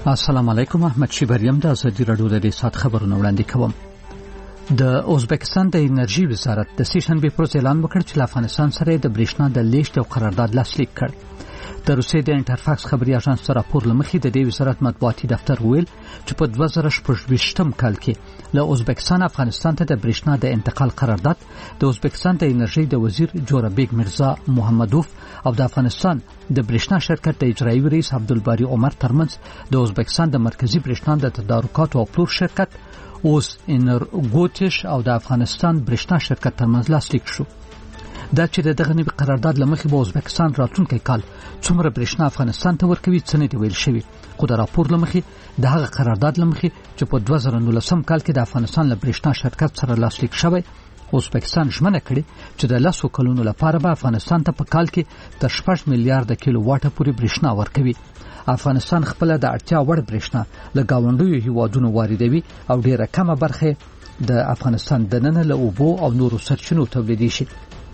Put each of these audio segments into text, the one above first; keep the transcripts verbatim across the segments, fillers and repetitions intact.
السلام علیکم. احمد شیبریم د ازادي رادیو د سات خبرونه وړاندې کوم. د ازبکستان د انرژي وزارت د سه شنبه پر ورځ اعلان وکړ چې افغانستان سره د برېښنا د لیږد او قرارداد لاسلیک کړ. د روسیې د انټرفاکس خبري اژانس سره راپور لمخې د دې وزارت مطبوعاتي دفتر ویل چې په دوه زره شپږ کال کې له ازبکستان افغانستان ته د برېښنا د انتقال قرارداد د ازبکستان د انرژي د وزیر جورابیګ میرزا محمدوف او د افغانستان د برېښنا شرکت د اجرایي رئیس عبدالباری عمر ترمنځ د ازبکستان د مرکزی برېښنا د تدارکاتو او پلور شرکت اوس انرګوتش او د افغانستان برېښنا شرکت ترمنځ لاسلیک شو. دا چې دغه نوي قرارداد لمخې به ازبکستان راتلونکي کال څومره برېښنا افغانستان ته ورکوي څه نه دی ویل شوی، خو د راپور لمخې د هغه قرارداد لمخې چې په دوه زره نولسم کال کې د افغانستان له برېښنا شرکت سره لاسلیک شوی، ازبکستان ژمنه کړې چې د لسو کلونو لپاره به افغانستان ته په کال کې تر شپږ میلیارډ کیلو واټه پورې برېښنا ورکوي. افغانستان خپل د اړتیا وړ برېښنا له گاونډیو هیوادونو واردوي او ډیره کمه برخه د افغانستان دننه له اوبو او نورو سرچینو تولیدي شي.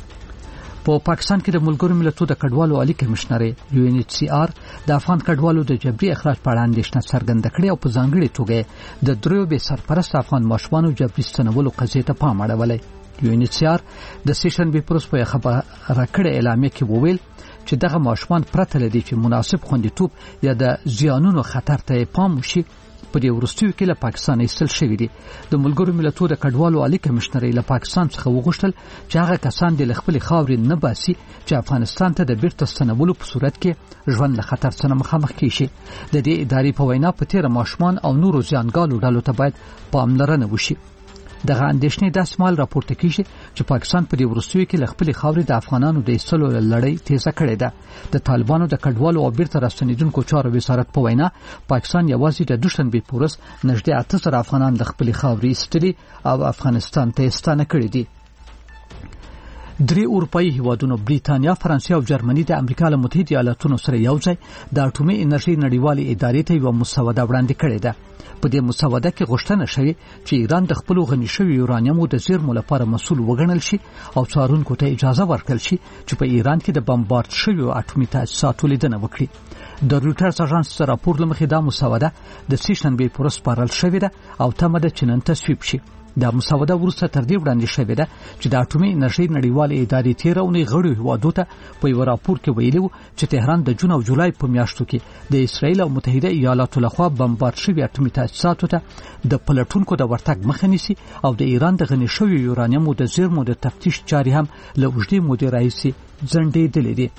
په پاکستان کې د ملګرو ملتونو د کډوالو عالی کمشنر یو ان ایچ سی آر د افغان کډوالو د جبري اخراج په اړه اندېښنه څرګنده کړې او په ځانګړي توګه د دریو بې سرپرست افغان ماشومانو جبري ستنولو قضیې ته پام اړولی. یو ان ایچ سی آر د سه شنبې پر ورځ په خبره کړې اعلامیه کې وویل چې دغه ماشومان پرته لدی چې مناسب خوندیتوب یا د زیانونو خطر ته پام وشي په دې وروستیو کې له پاکستان ایستل شوی دي. د ملګرو ملتونو د کډوالو عالی کمشنر له پاکستان څخه وغوښتل چې هغه کسان د خپل خاورې نه باسي چې افغانستان ته د بیرته ستنولو په صورت کې ژوند له خطر سره مخامخ کیشي. د دې ادارې په وینا په تیر ماشومان او نورو ځانګالو ډلو ته باید پاملرنه وشي. دغه اندېښنې د اسمال راپورته کیږي چې پاکستان په دې وروستیو کې له خپل خاورې د افغانانو د ایستلو لړۍ تیزه کړې ده. د طالبانو د کډوالو او بیرته راستنیدونکو چارو وزارت په وینا پاکستان یوازې د دوشنبه په ورځ نږدې اته زره افغانان د خپل خاورې ایستلي او افغانستان ته ستانه کړي دي. درې اروپאי هیوادونو بریتانیا، فرانسې او جرمني د امریکا له متحده ایالاتونو سره یوځای د اټومي انرژي نړیوالې ادارې ته یو مسوده وړاندې کړې ده. په دې مسوده کې غوښتنه شوې چې ایران د خپل غني شوی یورانیمو د زیرمو لپاره مسؤل وګڼل شي او څارونکو ته اجازه ورکړل شي چې په ایران کې د بمبارد شویو اټومي تاسیساتو لیدنه وکړي. د رویټرز اژانس سره راپور لمخې دا مسوده د سه شنبې پر ورځ سپارل شوې ده او تمه ده چې نن تصویب شي. دا مسوده وروسته تر دې وړاندې شوې ده چې د اټومي انرژي نړیوالې ادارې تیر اونۍ غړو هیوادو ته په یو راپور کې ویلي و چې تهران د جون او جولای په میاشتو کې د اسرایل او متحده ایالاتو لخوا بمبارد شوی اټومي تاسیساتو ته د پلټونکو د ورتګ مخه نیسي او د ایران د غني شوی یورانیمو د زیرمو د تفتیش چارې هم له اوږدې مودې راهیسې ځنډېدلې دي.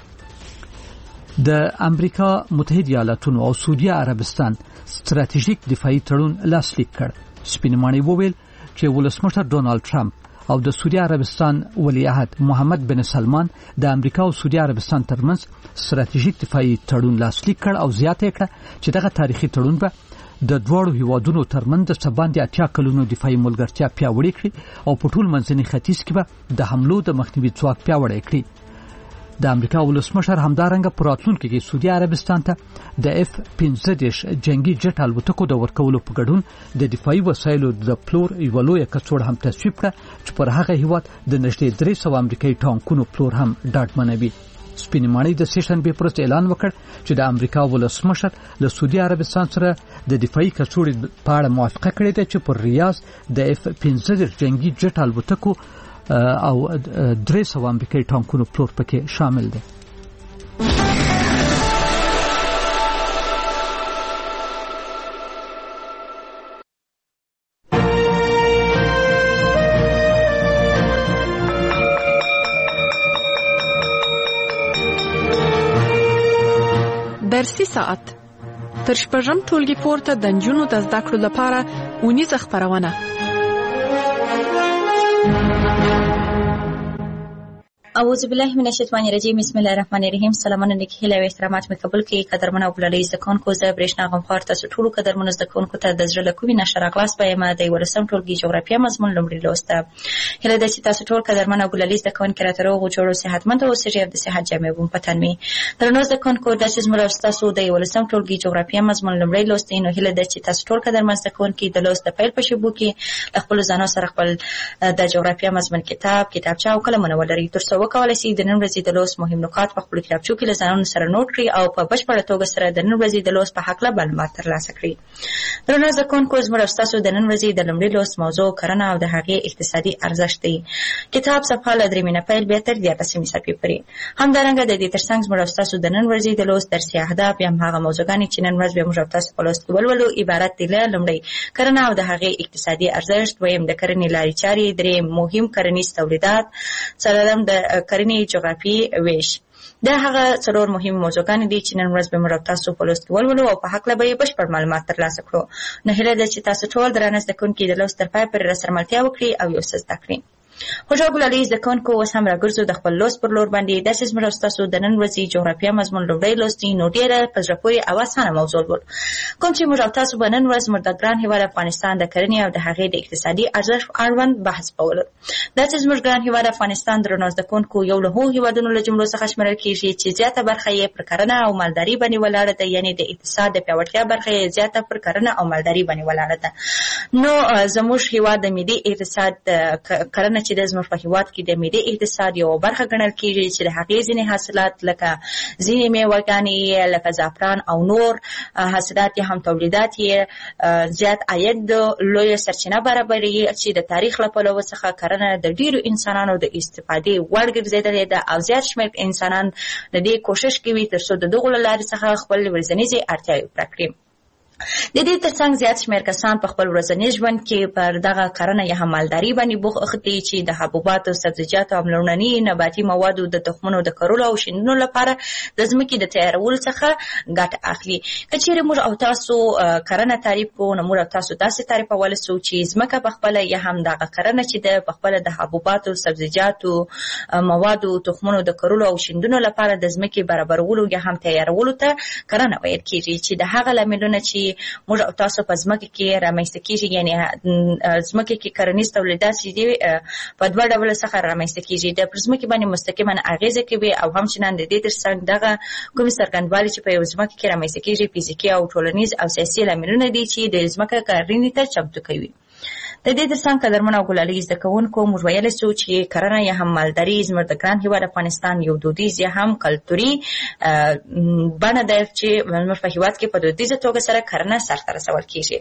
د امریکا متحده ایالاتونو او سعودي عربستان ستراتیژیک دفاعي تړون لاسلیک کړ. سپینماني وویل چې ولسمشر ډونالد ټرمپ او د سعودي عربستان ولیعهد محمد بن سلمان د امریکا او سعودي عربستان ترمنځ ستراتیژیک دفاعي تړون لاسلیک کړ او زیاته کړه چې دغه تاریخي تړون به د دوړو هیوادونو ترمنځ د سباندې اتیا کلونو دفاعي ملګرتیا پیاوړې کړي او په ټول منځني ختیځ کې به د حملو د مخنیوي ځواک پیاوړی کړي. د امریکا ولسمشر همدارنګه په راتلونکي کې سعودي عربستان ته د اف پنځه دېرش جنگي جټ الوتکو د ورکولو په ګډون د دفاعي وسایلو د پلور یوه لویه کڅوړه هم تصویب کړه چې پر هغه هیواد د نږدې درې سوه امریکایي ټانکونو پلور هم ډاډمنوي. سپینماني د سه شنبې پر ورځ اعلان وکړ چې د امریکا ولسمشر له سعودي عربستان سره د دفاعي کڅوړې په اړه موافقه کړې ده چې پر ریاض د اف پنځه دېرش جنگي جټ الوتکو او درې سوه امریکایي ټانکونو پلور پکې شامل دي. درسي ساعت تر شپږم ټولګي پورته د نجونو د زده کړو لپاره اونیزه خپرونه. اعوذ بالله من الشیطان الرجیم. بسم الله الرحمن الرحیم. سلامونه نیک هیله او احترامات مې قبول کړئ. قدرمنو او بللي زکونکو زه برېښنا غمخوار تاسو ټولو قدرمنو زکونکو ته د زړه له کومې نشه راغلاس وایم. د یولسم ټولګي جغرافیه مضمون لومړی لوست ده. هیله ده چې تاسو ټول قدرمنو او بللي زکونکو راته روغ او جوړ او صحتمند اوسئ او د صحت جامې بوم پتن می. درنو زکونکو د زموږ تاسو د یولسم ټولګي جغرافیه مضمون لومړی لوست دی. نو هیله ده چې تاسو ټول قدرمن زکونکو د لوست د پیل په شبو کې خپل ځانو سره خپل د جغرافیه مضمون کتاب کتابچه او قلم ولري تر څو وکولای شي د نن ورځې د لوست مهم نکات په خپل کتابچو کې له ځانونو سره نوٹ کړي او په بشپړه توګه سره د نن ورځې د لوست په حق له معلومات ترلاسه کړي. درنو زده کوونکو زموږ ستاسو د نن ورځې د لومړي لوست موضوع کرنه او د هغې اقتصادي ارزښت دی. کتاب صفحه له درېیمې نه پیل بیا تر دیارلسمې صفحې پورې. همدارنګه د دې ترڅنګ زموږ ستاسو د نن ورځې د لوست درسي اهداف یا هغه موضوعګانې چې نن ورځ به موږ تاسو په لوست کې ولولو عبارت دي له لومړی کرنه او د هغې اقتصادي ارزښت، دویم د کرنې لارې چارې، دریم مهم کرنیز تولیدات، څلورم د کرنې جغرافي ویش. دا هغه څلور مهم موضوعګانې دي چې نن ورځ به موږ تاسو په لوست کې ولولو او په هکله به یې بشپړ معلومات ترلاسه کړو. نو هیله ده چې تاسو ټول درانه زده کوونکي د لوست تر پایه پورې راسره ملتیا وکړي او یو څه زده کړي. خوشحال ګلالي زده کوونکو اوس هم راګرځو د خپل لوست پر لور باندې. داسې زموږ ستاسو د نن ورځې جغرافیه مضمون لومړی لوست دی، نو ډېره په زړه پورې او اسانه موضوع ول کوم چې موږ تاسو به نن ورځ زموږ د ګران هېواد افغانستان د کرنې او د هغې د اقتصادي ارزښت اړوند بحث کولو. دا چې زموږ ګران هېواد افغانستان درنو زده کوونکو یو له هغو هېوادونو له جملو څخه شمېرل کېږي چې زیاته برخه یې پر کرنه او مالداري باندې ولاړه ده، یعنې د اقتصاد د پیاوړتیا برخه یې زیاته پر کرنه او مالداري باندې ولاړه ده. نو زموږ هېواد د ملي اقتصاد کرنه چې د زموږ په هېواد کې د ملي اقتصاد یو برخه ګڼل کېږي چې د هغې ځینې حاصلات لکه ځینې میوهګانې لکه زعفران او نور حاصلات یې هم تولیدات یې زیات عاید لویه سرچینه برابروي چې د تاریخ له پلوه څخه کرنه د ډېرو انسانانو د استفادې وړ ګرځېدلې ده او زیات شمېر انسانان د دې کوشش کوي تر څو د دغو له لارې څخه خپل ورځنیزې اړتیاوې پوره کړي. د دې ترڅنګ زیات شمېر کسان په خپل ورځني ژوند کې پر دغه کرنه یا هم مالداري باندې بوخت دي چې د حبوباتو، سبزیجاتو او لومړني نباتي موادو د تخمونو د کرلو او شیندلو لپاره د ځمکې د تیارولو څخه ګټه اخلي. که چیرې موږ او تاسو کرنه تعریف کوو نو موږ او تاسو داسې تعریفولی سو چې ځمکه پخپله یا هم دغه کرنه چې د پخپله د حبوباتو، سبزیجاتو، موادو، تخمونو د کرلو او شیندلو لپاره د ځمکې برابرولو یا هم تیارولو ته کرنه ویل کېږي چې د هغه لاملونه چې موږ او تاسو په ځمکه کې رامنځته کېږي، یعنې ځمکه کې کرنیز تولیدات چې دي په دوه ډوله څخه رامنځته کېږي، د پر ځمکې باندې مستقیما اغېزه کوي او همچنان د دې ترڅنګ دغه کومې څرګندوالي چې په یو ځمکه کې رامنځته کېږي فزیکي او ټولنیز او سیاسي لاملونه دي چې د ځمکه کرنې ته چمتو کوي. د دې ترڅنګ قدرمنو او ګلالي زده کوونکو موږ ویلی سو چې کرنه یا هم مالداري زموږ د ګران هېواد افغانستان یو دودیز یا هم کلتوري بڼه ده چې زموږ په هېواد کې په دودیزه توګه سره کرنه سرته رسول کېږي.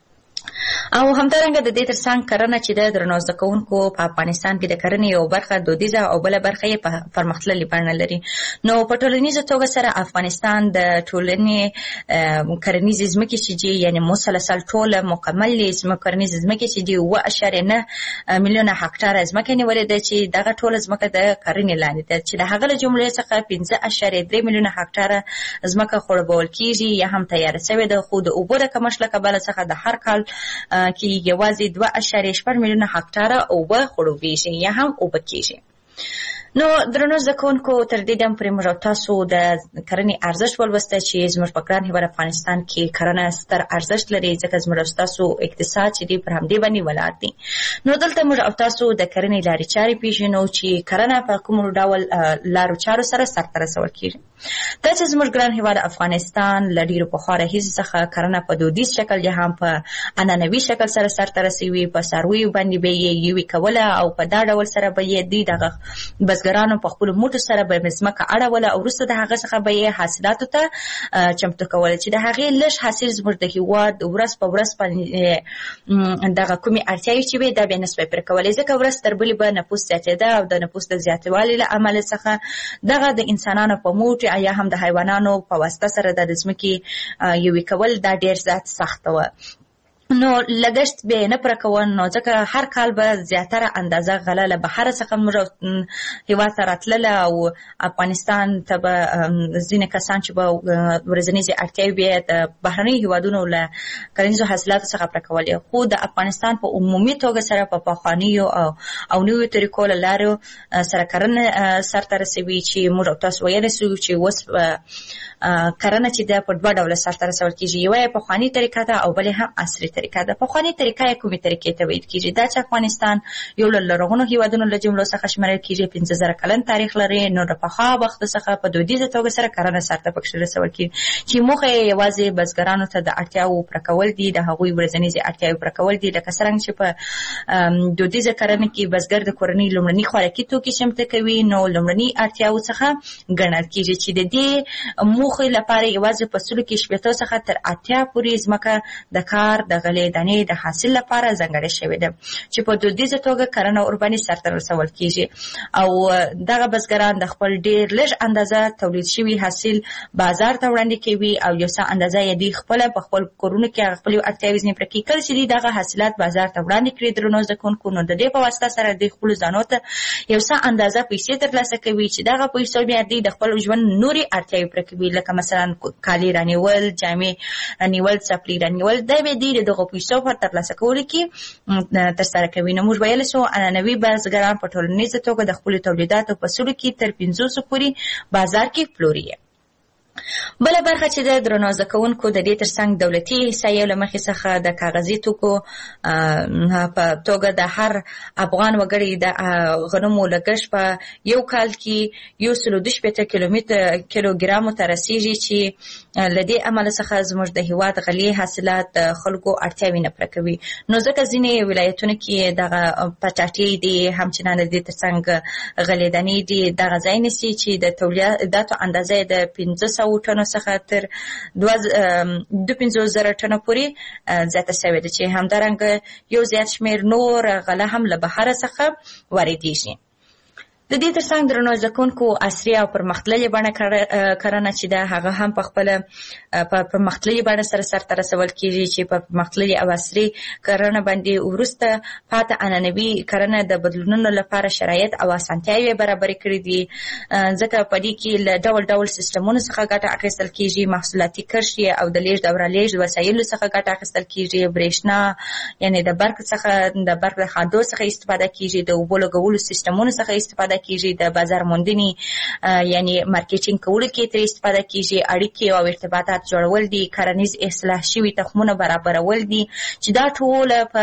او همدارنګه د دې ترڅنګ کرنه چې د درنو زده کوونکو په افغانستان کې د کرنې یو برخه دودیزه او بله برخه یې په پرمختللې بڼه لري. نو په ټولنیزه توګه سره افغانستان د ټولنې کرنیزې ځمکې چې دي یعنې مسلسل ټوله مکملې کرنیزې ځمکې چې دي اوه اعشاریه نه میلیونه هکټاره ځمکه نیولې ده چې دغه ټوله ځمکه د کرنې لاندې ده چې د هغه له جملې څخه پنځه اعشاریه درې میلیونه هکټاره ځمکه خړوبول کېږي یا هم تیاره شوې ده، خو د اوبو د کمښت له کبله څخه د هر کال کې یوازې دوه اعشاریه شپږ میلیونه هکټاره اوبه خړوبېږي یا هم اوبه کېږي. نو درنو زده کوونکو تر دې دم پورې موږ تاسو د کرنې ارزښت ولوسته چې زموږ په ګران هېواد افغانستان کې کرنه ستر ارزښت لري ځکه زموږ تاسو اقتصاد چې دی پر همدې باندې ولاړ دی. نو دلته موږ تاسو د کرنې لارې چارې پیژنو چې کرنه په کوم ډول لارو چارو سره سرته رسول کېږي. دا چې زموږ ګران هېواد افغانستان له ډېرو پخوا راهیسې څخه کرنه په دودیز شکل یا هم په عنعنوي شکل سره سرته رسوي، په څارویو باندې به یې یوې کوله او په دا ډول سره به یې دوی دغه بزګرانو په خپلو موټو سره به یې ځمکه اړوله او وروسته د هغه څخه به یې حاصلاتو ته چمتو کوله چې د هغې لږ حاصل زموږ د هېواد ورځ په ورځ باندې دغه کومې اړتیاوې چې وې دا بیا نه سوی پوره کولی ځکه ورځ تر بلې به نفوس زیاتېده او د نفوس د زیاتوالي له امله څخه دغه د انسانانو په موټ یا هم د حیوانانو په واسطه سره د ځمکې یوې کول دا ډېر زیات سخته وه. نو لګښت به نه پوره کوه نو ځکه هر کال به زیاتره اندازه غله له بهره څخه موږ هېواد ته راتلله او افغانستان ته به ځینې کسان چې به ورځنیزې اړتیاوې به یې د بهرنیو هېوادونو له کرنیزو حاصلاتو څخه پوره کولې، خو د افغانستان په عمومي توګه سره په پخوانیو او او نویو طریقو له لارو سره کرنه سرته رسوي چې موږ تاسو ویلی سو چې اوس کرنه چې د په دوه ډوله سرته رسول کیږي، یو یې پخواني طریقه ده او بل هم عصري طریقه ده. پخواني طریقه یې کومې طریقې ته ویل کیږي؟ دا چې افغانستان یو له لرغونو هیوادونو له جملو څخه شمېرل کیږي، پنځه زره کلن تاریخ لري، نو د پخوا وخت څخه په دودیزه توګه سره کرنه سرته پکښې رسول کیږي چې موخه یې یوازې بزګرانو ته د اړتیاوو پوره کول دي، د هغوی ورځنیزې اړتیاوې پوره کول دي. لکه څرنګه چې په دودیزه کرنه کې بزګر د کورنۍ لومړني خوراکي توکي چمتو کوي، نو لومړني اړتیاوو څخه ګڼل کیږي چې د دې موخې لپاره یوازې په سلو کې شپېتو څخه تر اتیا پورې ځمکه د کار د غلې دانې د حاصل لپاره ځانګړې شوې ده چې په دودیزه توګه کرنه ورباندې سرته رسول کیږي. او دغه بزګران د خپل ډېر لږ اندازه تولید شوي حاصل بازار ته وړاندې کوي او یو څه اندازه یې دوی خپله په خپل کورونو کې هغه خپلې اړتیاوې ځینې پوره کوي. کله چې دوی دغه حاصلات بازار ته وړاندې کړي درنو زده کوونکو، نو د دې په واسطه سره دوی خپلو ځانو ته یو څه اندازه پیسې ترلاسه کوي چې دغه پیسو بیا دوی د خپل ژوند نورې اړتیاوې پوره کوي، لکه مثلا کالي رانیول، جامې رانیول، څپلۍ رانیول. دا به دوی د دغو پیسو په ترلاسه کولو کې ترسره کوي. نو موږ ویلی شو عنعنوي بزګران په ټولنیزه توګه د خپلو تولیداتو په سلو کې تر پنځوسو پورې بازار کې پلوري. بله برخه چې د درنو زده کوونکو د دې ترڅنګ دولتي احصایو له مخې څخه د کاغذي توکو په توګه د هر افغان وګړي د غنمو لګښت په یو کال کې یو سلو دوه شپېته کیلومتر کیلوګرامو ته رسیږي چې له دې امله څخه زموږ د هېواد غلې حاصلات د خلکو اړتیاوې نه پوره کوي. نو ځکه ځینې ولایتونو کې دغه پټاټې دي، همچنان د دې ترڅنګ غلې دانې دي، دغه ځای نیسي چې د تولیداتو اندازه د پنځه سوه ټنو څخه تر دوه پنځوس زره ټنو پورې زیاته شوې ده چې همدارنګه یو زیات شمېر نور غله هم له بهره څخه واردېږي. د دې ترڅنګ درنو زده کوونکو عصري او پرمختللې بڼه کرنه چې ده هغه هم په خپله په پرمختللې بڼه سره سرته رسول کیږي چې په پرمختللې او عصري کرنه باندې وروسته پاته عنعنوي کرنه د بدلونونو لپاره شرایط او اسانتیاوې برابرې کړي دي، ځکه په دې کې له ډول ډول سیستمونو څخه ګټه اخیستل کیږي، محصولاتي کرښې او د لیږد او رالېږد وسایلو څخه ګټه اخیستل کیږي، برېښنا یعنې د برق څخه د برق د خادو څخه استفاده کیږي، د اوبو لګولو سیستمونو څخه استفاده کیږي، د بازار موندنې یعنی مارکیټینګ کولو کې ترې استفاده کیږي، اړیکې او ارتباطات جوړول دي، کرنیز اصلاح شوي تخمونه برابرول دي چې دا ټول په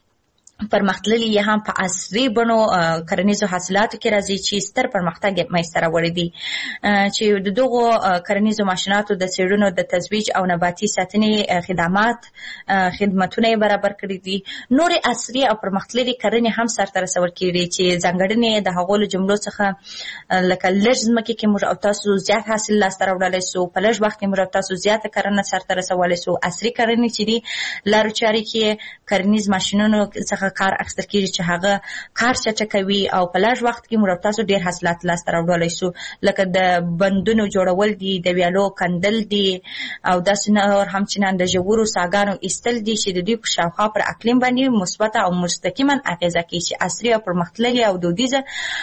پرمختللي یا هم په عصري بڼو کرنیزو حاصلاتو کې راځي چې ستر پرمختګ یې منځته راوړی دی چې د دغو کرنیزو ماشیناتو د څېړنو د تزویج او نباتي ساتنې خدمات خدمتونه یې برابر کړي دي. نورې عصري او پرمختللي کرنې هم سرته رسول کېږي چې ځانګړنې د هغو له جملو څخه لکه لږ ځمکې کې موږ او تاسو زیات حاصل لاسته راوړلی سو، په لږ وخت کې موږ او تاسو زیاته کرنه سرته رسولی سو. عصري کرنې چې دي لارو چارې کې کرنیز ماشینونو څخه کار اخیستل کېږي چې هغه کار چټکوي او په لږ وخت کې موږ تاسو ډېر حاصلات لاسته راوړلی سو، لکه د بندونو جوړول دي، د ویالو کندل دي او داسې نور همچنان د ژورو څاګانو ایستل دي چې د دوی په شاوخوا پر اقلیم باندې مثبته او مستقیما اغېزه کوي چې عصري او پرمختللې او دودیزه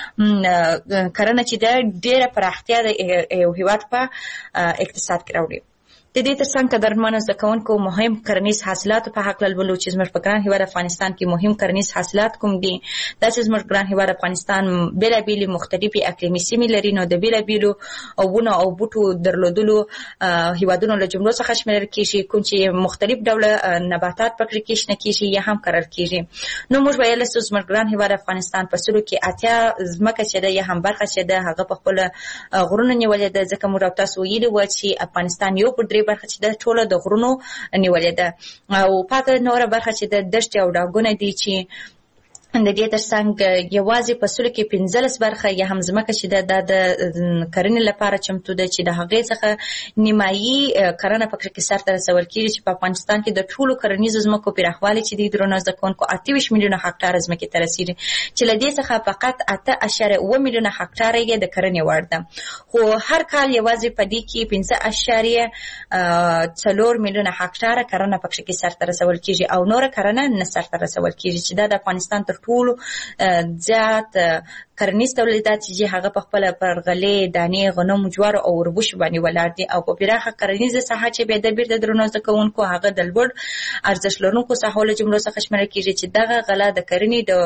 کرنه چې ده ډېره پراختیا د یو هېواد په اقتصاد کې راوړي. د دې ترڅنګ قدرمنو زده کوونکو مهم کرنیز حاصلاتو په هکله لولو چې زموږ په ګران هېواد افغانستان کې مهم کرنیز حاصلات کوم دي. داسې زموږ ګران هېواد افغانستان بېلابېلې مختلفې اقلیمي سیمې لري، نو د بېلابېلو ونو او بوټو درلودلو هېوادونو له جملو څخه شمېرل کېږي، کوم چې مختلف ډوله نباتات پکې کې شنه کېږي یا هم کرل کېږي. نو موږ ویلی سو زموږ ګران هېواد افغانستان په سلو کې اتیا ځمکه چې ده یا هم برخه چې ده هغه په خپله غرونو نیولې ده، ځکه موږ او تاسو ویلي وه چې افغانستان یو پر درې برخه چې د ټوله د غرونو نیولې ده او پاته نوره برخه چې د دښتې او ډاګونه دي چې د دې ترڅنګ یوازې په سلو کې پنځلس برخه یا هم ځمکه چې ده دا د کرنې لپاره چمتو ده چې د هغې څخه نیمایي کرنه پکې کې سرته رسول کېږي چې په افغانستان کې د ټولو کرنیزو ځمکو پراخوالی چې دی درنو زده کوونکو اته ویشت میلیونه هکټاره ځمکې ته رسېږي چې له دې څخه فقط اته اعشاریه اووه میلیونه هکټاره یې د کرنې وړ ده، خو هر کال یوازې په دې کې پنځه اعشاریه څلور میلیونه هکټاره کرنه پکې کې سرته رسول کېږي او نوره کرنه نه سرته رسول کېږي چې دا د افغانستان تر ټولو زیات کرنیز تولیدات چې هغه په خپله پر غلې، دانې، غنمو، جوارو او وربشو باندې ولاړ دي او په پراخه کرنیزه ساحه چې بیا د بیرته درنو زده کوونکو هغه د لوړ ارزښت لرونکو ساحو له جملو څخه شمېرل کېږي چې دغه غله د کرنې د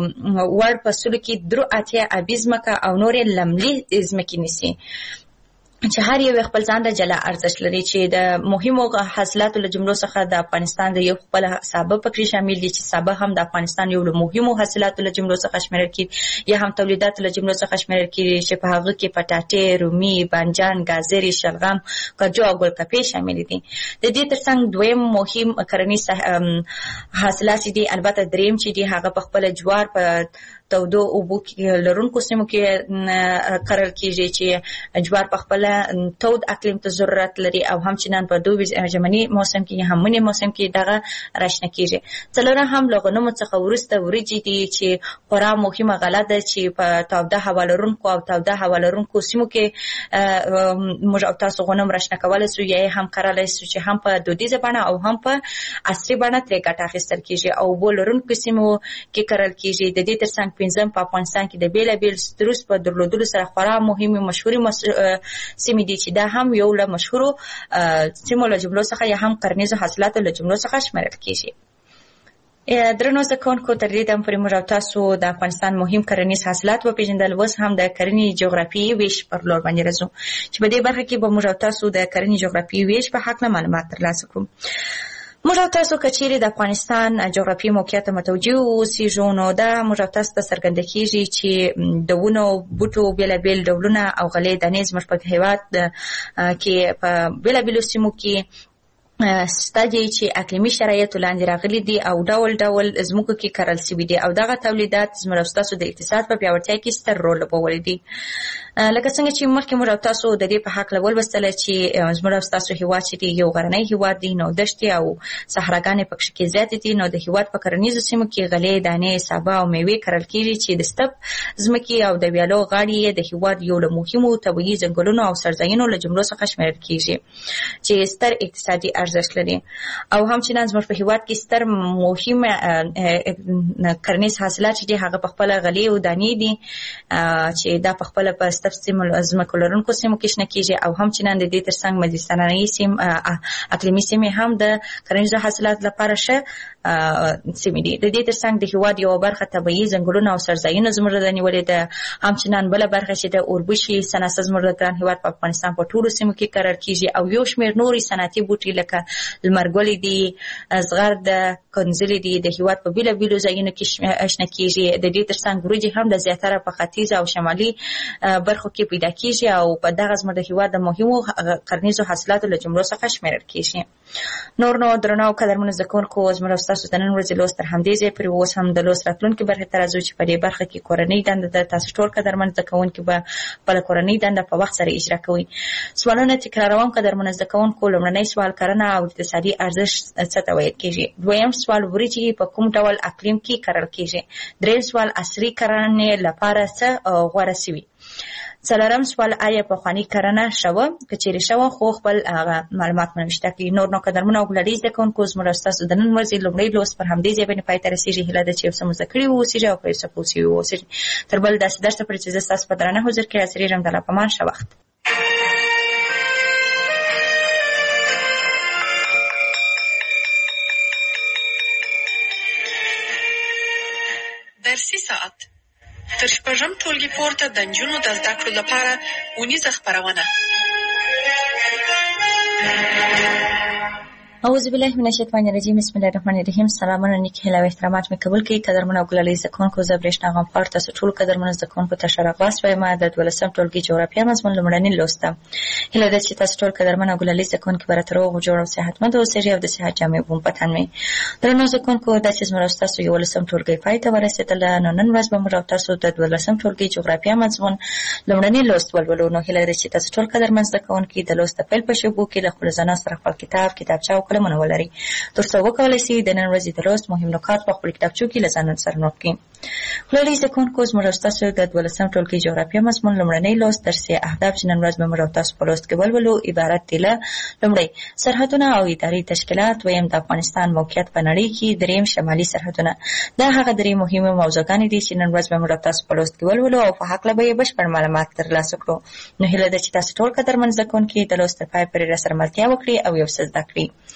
وړ په سلو کې درو اتیا ابي ځمکه او نورې لملي ځمکې نیسي. چې هر یو خپل ځان ته جلا ارزښت لري چې د مهمو حاصلاتو له جملو څخه د افغانستان د یو خپل سابه پکې شامل دي چې سابه هم د افغانستان یو له مهمو حاصلاتو له جملو څخه شمیرل کیږي یا هم تولیدات له جملو څخه شمیرل کیږي چې په هغه کې پټاټې، رومي، بانجان، گازرې، شلغم، کاجو او ګلکپې شامل دي. د دې ترڅنګ دویم مهم کرنیز حاصلات دي البته دریم چې دي هغه په خپل جوار په تودو اوبو کې لرونکو سیمو کې کرل کیږي چې جوار په خپل تود اقلیم ته ضرورت لري او همچنان په دوبي ژمني موسم کې هم منی موسم کې دغه راشنه کیږي. څلورم هم له غنمو څخه ورسته وریجې دي چې خورا مهمه غله ده چې په تاوده هوا لرونکو او تاوده هوا لرونکو سیمو کې موږ او تاسو غنم راشنه کولای شو یا هم کرلای شو چې هم په دودیزه بڼه او هم په عصري بڼه ترې ګټه اخیستل کیږي او بل لرونکو سیمو کې کرل کیږي. د دې ترڅنګ پنځم په افغانستان کې د بیلابیل ستروس په درلودلو سره خورا مهمه مشهوري سیمې دي چې دا هم یو له مشهورو سیمو له جملو څخه یا هم کرنیزو حاصلاتو له جملو څخه شمیرل کیږي. درنو زده کوونکو تر دې دم پورې موږ او تاسو د افغانستان مهم کرنیز حاصلات وپېژندل. اوس هم د کرنې جغرافیایي ویش پر لور باندې راځو چې په دې برخه کې به موږ او تاسو د کرنې جغرافیایي ویش په هکله معلومات ترلاسه کړو. موږ او تاسو کچېرې د افغانستان جغرافیایي موقعیت ته متوجه اوسېږو نو دا موږ او تاسو ته څرګنده کېږي چې د ونو بوټو بېلابېل ډولونه او غلې دانې زموږ په هېواد کې په بېلابېلو سیمو کې ستا دي چې اقلیمي شرایطو لاندې راغلي دي او ډول ډول ځمکو کې کرل سوي دي او دغه تولیدات زموږ او ستاسو د اقتصاد په پیاوړتیا کې ستر رول لوبولی دي. لکه څنګه چې مخکې موږ او تاسو د دې په هکله ولوستله چې زموږ او ستاسو هېواد چې دی یو غرنی هېواد دی نو دښتې او صحراګانې پکښې کې زیاتې دي نو د هېواد په کرنیزو سیمو کې غلې دانې سابه او میوې کرل کېږي چې د ستپ ځمکې او د ویالو غاړې یې د هېواد یو له مهمو طبیعي ځنګلونو او سرځایونو له جملو څخه شمیرل کېږي چې ستر اقتصادي ارزښت لري او همچنان زموږ په هېواد کې ستر مهم کرنیز حاصلات چې دي هغه په خپله غلې او دانې دي چې دا په خپله په ستپ سیمو ځمکو لرونکو سیمو کې شنه کېږي او همچنان د دې ترڅنګ مدیترانهیي سیم اقلیمي سیمې هم د کرنیزو حاصلاتو لپاره ښه سیمې دي. د دې ترڅنګ د هېواد یوه برخه طبیعي ځنګلونه او سرځایونه زموږ د نیولې ده. همچنان بله برخه چې د اوربشي صنعت زموږ د ګران هېواد په افغانستان په ټولو سیمو کې کرل کېږي او یو شمېر نورې صنعتي بوټي لکه لمرګلې دي، زغر ده، کنځلې دي د هېواد په بېلابېلو ځایونو کې شنه کېږي. د دې ترڅنګ وریجې هم د زیاتره په ختیځ او شمالي برخو کې پیدا کېږي او په دغه زموږ د هېواد د مهمو کرنیزو حاصلاتو له جملو څخه شمیرل کېږي. نور نو درنو او قدرمنو زده کوونکو زموږ او ستاسو د نن ورځې لوست تر همدې ځایه پورې اوس هم د لوست راتلونکې برخې ته راځو چې په دې برخه کې کورنۍ دنده ده. تاسو ټول قدرمن زده کوونکي به خپله کورنۍ دنده په وخت سره اجرا کوئ. سوالونه تکراروم قدرمنو زده کوونکو. لومړنی سوال کرنه او اقتصادي ارزښت څه ته ویل کېږي؟ دویم سوال وریجې په کوم ډول اقلیم کې کرل کېږي؟ دریم سوال عصري کرنې لپاره څه غوره سوي؟ څلورم سوال آیا پخواني کرنه شوه؟ که چیرې شوه خو خپل معلومات مو نوشته کړئ. نور نو قدرمنو او ګلالي زده کوونکو زموږ او ستاسو د نن ورځې لومړی لوست پر همدې ځای باندې پای ته رسېږي. هیله ده چې یو څه مو زده کړي واوسېږي او په یو څه پوه سوي واوسېږي. تر بل داسې درسه پورې چې زه ستاسو په درانه حضور کې حاضرېږم د الله په امان. ښه وخت. درسي ساعت تر شپږم ټولګي پورته د نجونو د زده کړو لپاره اونیزه خپرونه. اعوذ بالله من الشیطان الرجیم. بسم الله الرحمن الرحیم. سلامونه نیک هیله او احترامات مې قبول کړئ. قدرمنو او ګلالي زده کوونکو زه برېښنا غمخوار تاسو ټولو قدرمنو زده کوونکو ته ښه راغلاست وایم. د دولسم ټولګي جغرافیه مضمون لومړنی لوست ده. هیله ده چې تاسو ټول قدرمنو او ګلالي زده کوونکي به راته روغ جوړ او صحتمند اوسئ او د صحت جامې به مو په تن وي. درنو زده کوونکو دا چې زموږ او ستاسو یولسم ټولګی پای ته ورسېدله نو نن ورځ به موږ او تاسو د دولسم ټولګي جغرافیه مضمون لومړنی لوست ولولو. نو هیله ده چې تاسو ټول قدرمن زده کوونکي د لوست د پیل په شېبو کې له خپلو ځانانو سره خپل کتاب کتابچه او قلمونه ولرئ تر څو وکولای شي د نن ورځې د لوست مهم نکات په خپل کتابچو کې له ځان سره نوٹ کړئ. ګلالي زده کوونکو زموږ او ستاسو د دولسم ټولګي جغرافیه مضمون لومړنی لوست درسي اهداف چې نن ورځ به موږ او تاسو په لوست کې ولولو عبارت دي له لومړی سرحدونه او اداري تشکیلات، دویم د افغانستان موقعیت په نړۍ کې، دریم شمالي سرحدونه. دا هغه درې مهمه موضوعګانې دي چې نن ورځ به موږ او تاسو په لوست کې ولولو او په هکله به یې بشپړ معلومات ترلاسه کړو. نو هیله ده چې تاسو ټول قدرمن زده کوونکي د لوست تر پای پورې راسره ملتیا وکړي او یو څه زده کړي.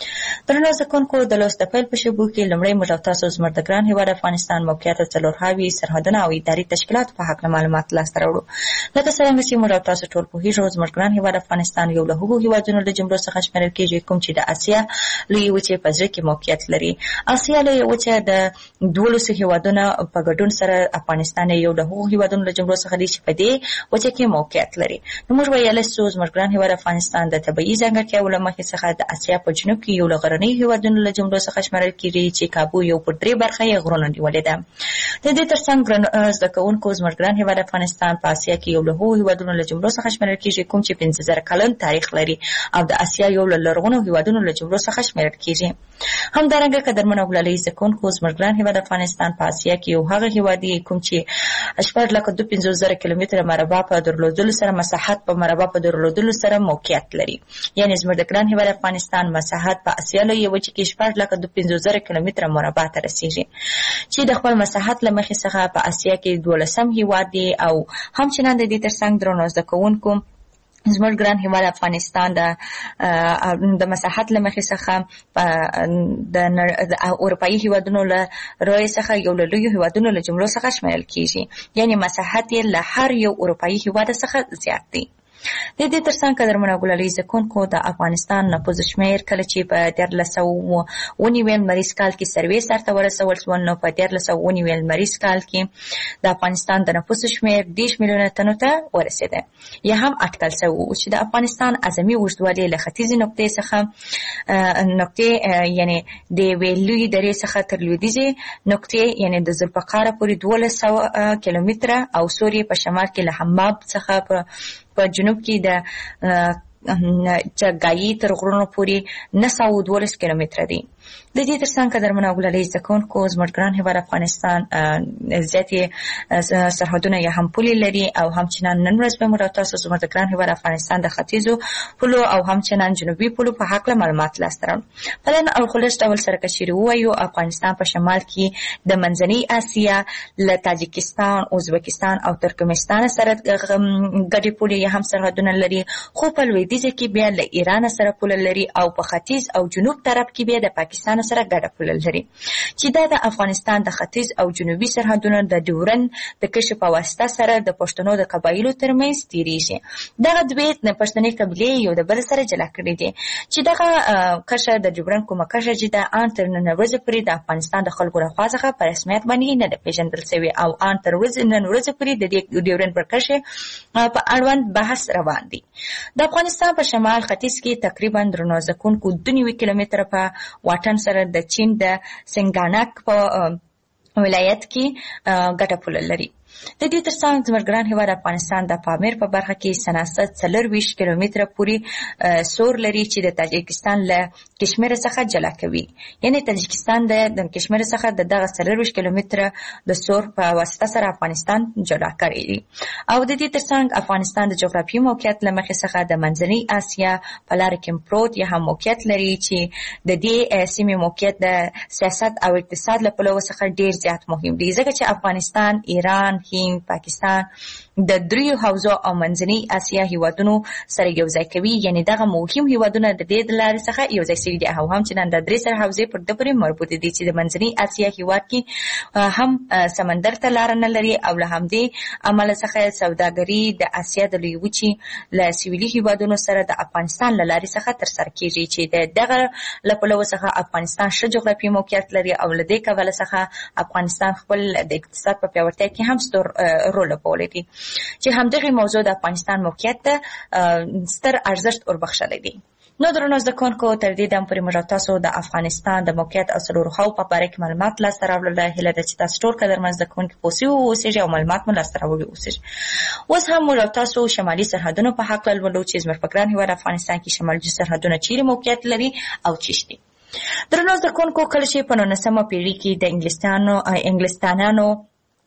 درنو زکونکو د لوست پیل په شبو کې لمړی موږ تاسو زموږ د ګران هیواد افغانستان موقعیت څلور هاوی سرحدونه او اداري تشکیلات په حق معلومات لاسته راوړو. لکه څنګه چې موږ تاسو ټول په هیڅ زموږ ګران هیواد افغانستان یو له هغو هیوادونو د جملو څخه شمیرل کېږي کوم چې د اسیا لوی وچې په ځای کې موقعیت لري. اسیا لوی وچې د دولس هیوادونو په ګډون سره افغانستان یو له هغو هیوادونو د جملو څخه دی چې په دې وچې کې موقعیت لري. نو موږ ویلای شو زموږ ګران هیواد افغانستان د طبیعي ځانګړتیاو له مخې څخه د اسیا په جنوب کې یو له غرنیو هیوادونو له جملو څخه شمیرل کېږي چې کابو یو پر درې برخه یې غرونه نیولې ده. د دې ترڅنګ زده کوونکو زموږ ګران هیواد افغانستان په اسیا کې یو له هغو هیوادونو له جملو څخه شمیرل کېږي کوم چې پنځه زره کلن تاریخ لري او د اسیا یو له لرغونو هیوادونو له جملو څخه شمیرل کېږي. همدارنګه قدرمنو ولالي زکونکو زموږ ګران هیواد افغانستان په اسیا کې یو هغه هیواد دی کوم چې شپږ لکه دوه پنځوس زره کیلومتره مربع په درلودلو سره مساحت په مربع په درلودلو سره موقعیت لري. یعنی زموږ ګران هیواد افغانستان مساحت په اسیا لوی وچې کې شپږ لکه دوه پنځوس زره کیلومتره مربع ته رسیږي چې د خپل مساحت له مخې څخه په اسیا کې دولسم هیواد دی او همچنان د دې ترڅنګ درنو زده کوونکو زموږ ګران هیواد افغانستان د د مساحت له مخې څخه د اروپایي هیوادونو له روی څخه یو له لویو هیوادونو له جملو څخه شمیرل کېږي. یعنی مساحت یې له هر یو اروپایي هیواد څخه زیات دی. د دې ترڅنګ قدرمنو ګلالي زکونکو د افغانستان نفوس شمیر کله چې په دیارلس سوه اووه نوي لمریز کال کې سروې سرته ورسول شو نو په دیارلس سوه اووه نوي لمریز کال کې د افغانستان د نفوس شمیر دېرش میلیونه تنو ته ورسېده. یا هم اټکل شوی چې د افغانستان اعظمي اوږدوالی له ختیځې نقطې څخه نقطې یعنی د یوې لویې درې څخه تر لویدیځې نقطې یعنی د ذوالفقار پورې دولس سوه کیلومتره او سوریې په شمال کې له حماب څخه په په جنوب کې د چګایي تر غرونو پورې نه سوه دولس کیلومتره دی. د دې ترڅنګ قدرمنو ولالي زکونکو زموږ ګران هیواد افغانستان زیاتې سرحدونه یا هم پولې لري او همچنان نن ورځ به موږ تاسو زموږ د ګران هیواد افغانستان د ختیځو پولو او همچنان جنوبي پولو په هکله معلومات لاسته راوړو. په دې او خلاص ډول سره که چیرې ووایو افغانستان په شمال کې د منځنۍ اسیا له تاجکستان، ازبکستان او ترکمنستان سره ګډې پولې یا هم سرحدونه لري، خو په لویدیځ کې بیا له ایران سره پوله لري او په ختیځ او جنوب طرف کې بیا د پاکستان سره ګډه پوله لري چې دا د افغانستان د ختیځ او جنوبي سرحدونو د ډیورن د کشف په واسطه سره د پښتنو د قبایلو ترمنځ تیریږي. دغه دوی د پښتني قبیلې یو د بل سره جلا کړي دي چې دغه کشه د ډیورن کومه کشه چې د ان تر نن ورځې پورې د افغانستان د خلکو لخوا څخه په رسمیت باندې نه ده پیژندل شوی او ان تر نن ورځې پورې د ډیورن پر کشه په اړوند بحث روان دي. د افغانستان په شمال ختیځ کې تقریبا درنو زکونکو دوه نوي کیلومتره په واټن سره د چین د سنګانک په ولایت کې ګټه پوله لري. د دې ترڅنګ زموږ ګران هیواد افغانستان د پامیر په برخه کې سناست څلرویشت کیلومتره پورې سور لري چې د تاجکستان له کشمیر څخه جلا کوي. یعنی تاجکستان د کشمیر څخه د دغه څلرویشت کیلومتره د سور په واسطه سره افغانستان جلا کړی دی. او د دې ترڅنګ افغانستان د جغرافیایي موقعیت له مخې څخه د منځنۍ اسیا په لاره کې پروت یا هم موقعیت لري چې د دې سیمې موقعیت د سیاست او اقتصاد له پلوه څخه ډیر زیات مهم دی ځکه چې افغانستان، ایران، هند، پاکستان د دریو حوزو او منځنۍ اسیا هیوادونو سره یو ځای کوي. یعنی دغه مهم هیوادونه د دې د لارې څخه یو ځای شوي دي او همچنان د درې سره حوزې پر ده پورې مربوطې دي چې د منځنۍ اسیا هیواد کې هم سمندر ته لاره نه لري او له همدې امله څخه سوداګري د اسیا د لویې وچې له سویلي هیوادونو سره د افغانستان له لارې څخه ترسره کېږي چې د دغه له پلوه څخه افغانستان ښه جغرافیایي موقعیت لري او له دې کبله څخه افغانستان خپل د اقتصاد په پیاوړتیا کې هم ستر رول لوبولی دی چې همدغه موضوع د افغانستان موقعیت ته ستر ارزښت وربخښلی دی. نو درنو زده کوونکو تر دې دم پورې موږ تاسو د افغانستان د موقعیت او څلورو خواو په باره کې معلومات لاسته راوړل. هیله ده چې تاسو ټول قدرمن زده کوونکي پوه سوي واوسئ او معلومات مو لاسته راوړي اوسئ. اوس هم موږ تاسو شمالي سرحدونو په هکله لولو چې زموږ په ګران هیواد افغانستان کې شمالي سرحدونه چیرې موقعیت لري او چیرې دي. درنو زده کوونکو کله چې په نولسمه پېړۍ کې د انګلستانو انګلستانانو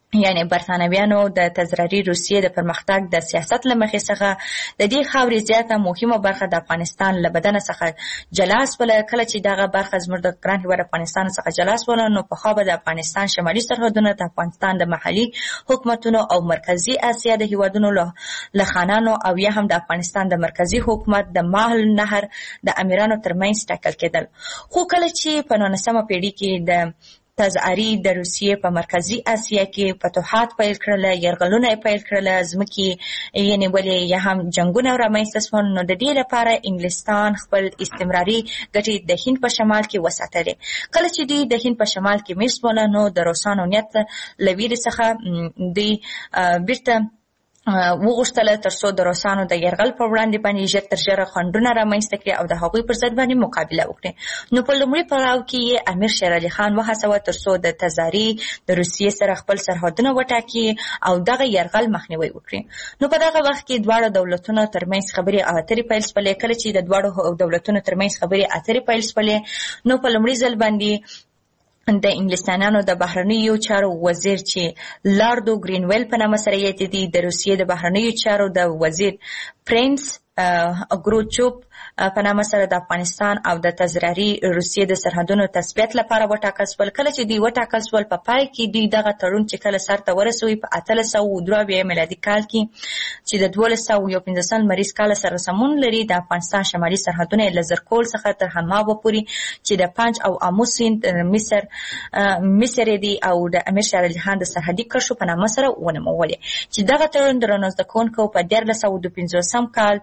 یعنی برتانویانو د تزراري روسیې د پرمختګ د سیاست له مخې څخه د دې خاورې زیاته مهمه برخه د افغانستان له بدن څخه جلا شوله. کله چې دغه برخه زموږ د ګران هېواد افغانستان څخه جلا شوله نو پخوا به د افغانستان شمالي سرحدونه د افغانستان د محلي حکومتونو او مرکزي اسیا د هېوادونو له خانانو او یا هم د افغانستان د مرکزي حکومت د ماهل نهر د امیرانو ترمنځ ټاکل کېدل. خو کله چې په نولسمه پیړۍ کې د تزعري د روسیې په مرکزي اسیا کې فتوحات پیل کړل، یرغلونه پیل کړل، ځمکې یې نیولې یا هم جنګونه رامنځته شول، نو د دې لپاره انګلستان خپل استمراري ګټې د هند په شمال کې وساتلې. کله چې دوی د هند په شمال کې مېشت شول نو د روسانو نیت له ویرې څخه دوی بیرته وغوښتله تر څو د روسانو د یرغل په وړاندې باندې ژر تر ژره خنډونه رامنځته کړي او د هغوی پر ضد باندې مقابله وکړي. نو په لومړي پړاو کې یې امیر شیر علي خان وهڅاوه تر څو د تزاري د روسیې سره خپل سرحدونه وټاکي او دغه یرغل مخنیوی وکړي. نو په دغه وخت کې دواړه دولتونو ترمنځ خبرې اترې پیل شولې. کله چې د دواړو دولتونو ترمنځ خبرې اترې پیل شولې نو په لومړي ځل باندې د انګلستانانو د بهرنیو چارو وزیر چې لاردو ګرینویل په نامه سره یادېدی، د روسیې د بهرنیو چارو د وزیر پرنس اګروچوب په نامه سره د افغانستان او د تزراري روسیې د سرحدونو تثبیت لپاره وټاکل شول. کله چې دوی وټاکل شول په پای کې دوی دغه تړون چې کله سرته ورسوي په اتلس سوه دوه اویا میلادي کال کې چې د دولس سوه یو پنځوس لمریز کال سره سمون لري، د افغانستان شمالي سرحدونه له زرکول څخه تر حمابه پورې چې د پنج او آمو سیند مصر مصر دی او د امیر شیر علي خان د سرحدي کرښو په نامه سره ونومولې. چې دغه تړون د رانسته کوونکو په دیارلس سوه دوه پنځوسم کال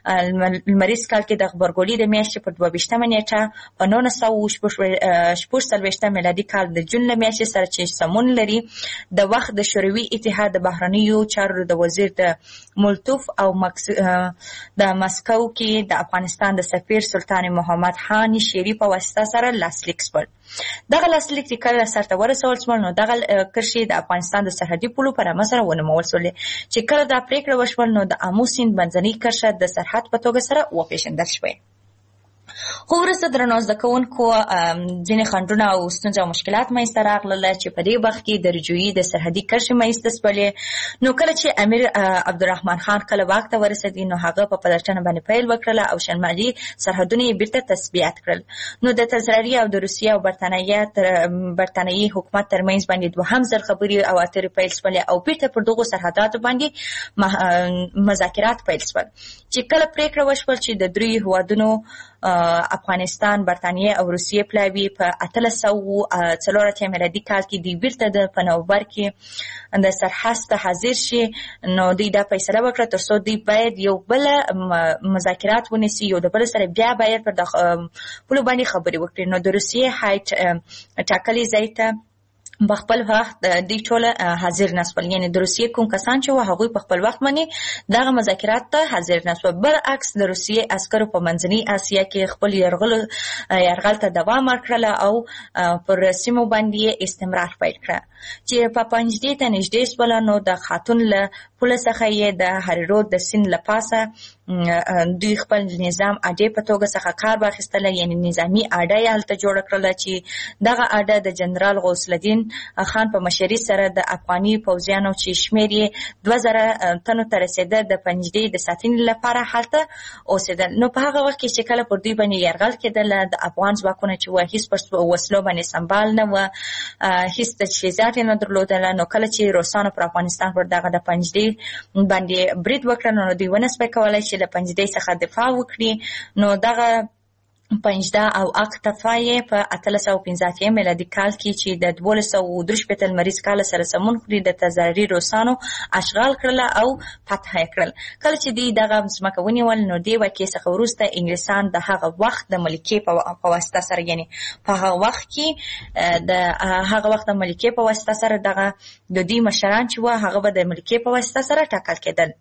لمریز کال کې د غبرګولي د میاشتې په دوه ویشتمه نیټه په نولس سوه شپږ څلوېښتم میلادي کال د جون له میاشتې سره چې سمون لري د وخت د شوروي اتحاد د بهرنیو چارو د وزیر د مولتوف او د مسکو کې د افغانستان د سفیر سلطان محمد خان شیری په واسطه سره لاسلیک شول. دغه لاسلیک چې کله سرته ورسول شول نو دغه کرښې د افغانستان د سرحدي پولو په نامه سره ونومول شولې. چې کله دا پریکړه وشول نو د آمو سیند منځنۍ کرښه د سرحد په توګه سره وپېژندل شوې. خو وروسته درنو زده کوونکو ځینې خنډونه او ستونزې او مشکلات منځته راغلل چې په دې وخت کې د رجوعي د سرحدي کرښې منځته شولې. نو کله چې امیر عبدالرحمن خان کله واک ته ورسېدی نو هغه په پلټنه باندې پیل وکړله او شمالي سرحدونه یې بیرته تثبیت کړل. نو د تزراري او د روسیې او برتانیې برتانیې حکومت ترمنځ باندې دوهم ځل خبرې او اترې پیل شولې او بیرته پر دغو سرحداتو باندې مذاکرات پیل شول. چې کله پریکړه وشول چې د درې هېوادونو افغانستان، برتانیې او روسیې پلاوي په اتلس سوه څلور اتیا میلادي کال کې دوی بیرته د په نومبر کې د سرحد ته حاضر شي، نو دوی دا فیصله وکړه تر څو دوی باید یو بل مذاکرات ونیسي، یو د بل سره بیا باید پر د پولو باندې خبرې وکړي. نو د روسیې هایټ ټاکلي ځای ته په خپل وخت دوی ټول حاضر نه شول، یعنی د روسیې کوم کسان چې وو هغوی په خپل وخت باندې دغه مذاکرات ته حاضر نه شول. برعکس د روسیې عسکرو په منځنۍ اسیا کې خپل یرغل یرغل ته دوام ورکړله او پر سیمو باندې استمرار پیل کړه. چې په پنجدې ته نږدې شول نو د خاتون له پوله څخه یې د هریرود د سیند له پاسه دوی خپل نظام اډې په توګه څخه کار واخیستله، یعنی نظامي اډه یې هلته جوړه کړله چې دغه اډه د جنرال غوث الدین خان په مشرۍ سره د افغاني پوځیانو چې شمېر یې دوه زره تنو ته رسېده د پنجدې د ساتنې لپاره هلته اوسېدل. نو په هغه وخت کې چې کله پر دوی باندې یرغل کېدله د افغان ځواکونه چې وه هېڅ پر وسلو باندې سمبال نه وه، هېڅ تجهیزات یې نه درلودله. نو کله چې روسانو پر افغانستان پر دغه د پنجدې باندې برید وکړه نو دوی ونه سوی کولی چې له پنجدې څخه دفاع وکړي. نو دغه پنجده او اقتفا یې په اتلس سوه پنځه اتیا میلادي کال کې چې د دولس سوه درې شپېته لمریز کال سره سمون خوري د تزاري روسانو اشغال کړله او فتح یې کړل. کله چې دوی دغه ځمکه ونیول نو دې واقعې څخه وروسته انګلیسان د هغه وخت د ملکې په واسطه سره، یعنی په هغه وخت کې د هغه وخت د ملکې په واسطه سره دغه د دوی مشران چې وه هغه به د ملکې په واسطه سره ټاکل کېدل.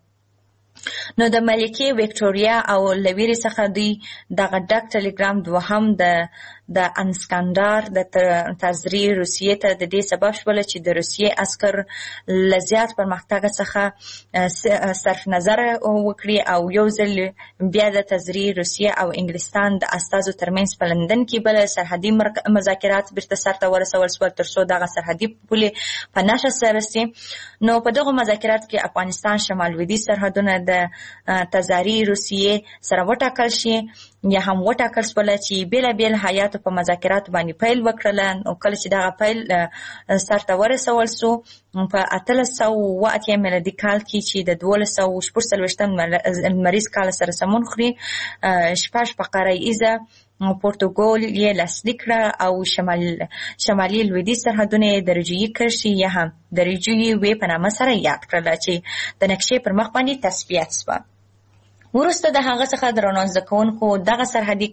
نو د ملکې وکټوریا او لویري څخه دوی دغه ډک ټلګرام دوهم د د انسکندر د تزریع روسیې ته د دې سبب شول چې د روسیې عسكر لزیات پرمختګ څخه صرف نظر وکړي او یو ځل بیا د تزریع روسیې او انګلستان د استازو ترمنځ په لندن کې بل سرحدي مذاکرات بیرته سرته ورسول شول تر څو دغه سرحدي پولې په نشه سره سي. نو په دغه مذاکرات کې افغانستان شمال لویدیځ سرحدونه د تزریع روسیې سره وټاکل شي یا هم وټاکل شول چې بیل بیل حیات په مذاکرات باندې پیل وکړل. او کله چې دغه پیل سرته ورسول سو په اتلس سوه اوه اتیا میلادي کال کې چې د دولس سوه شپږ څلوېښتم لمریز کال سره سمون خوري شپږ فقره ایزه پورتوګال یې لاسلیک کړه او شمال شمالي لویدیځ سرحدونه د رجوعي کرښې یا هم د رجوعي وې په نامه سره یاد کړل چې د نقشې پر مخ باندې تثبیت شوه. وروسته د هغه څخه درنو زده کوونکو دغه سرحدي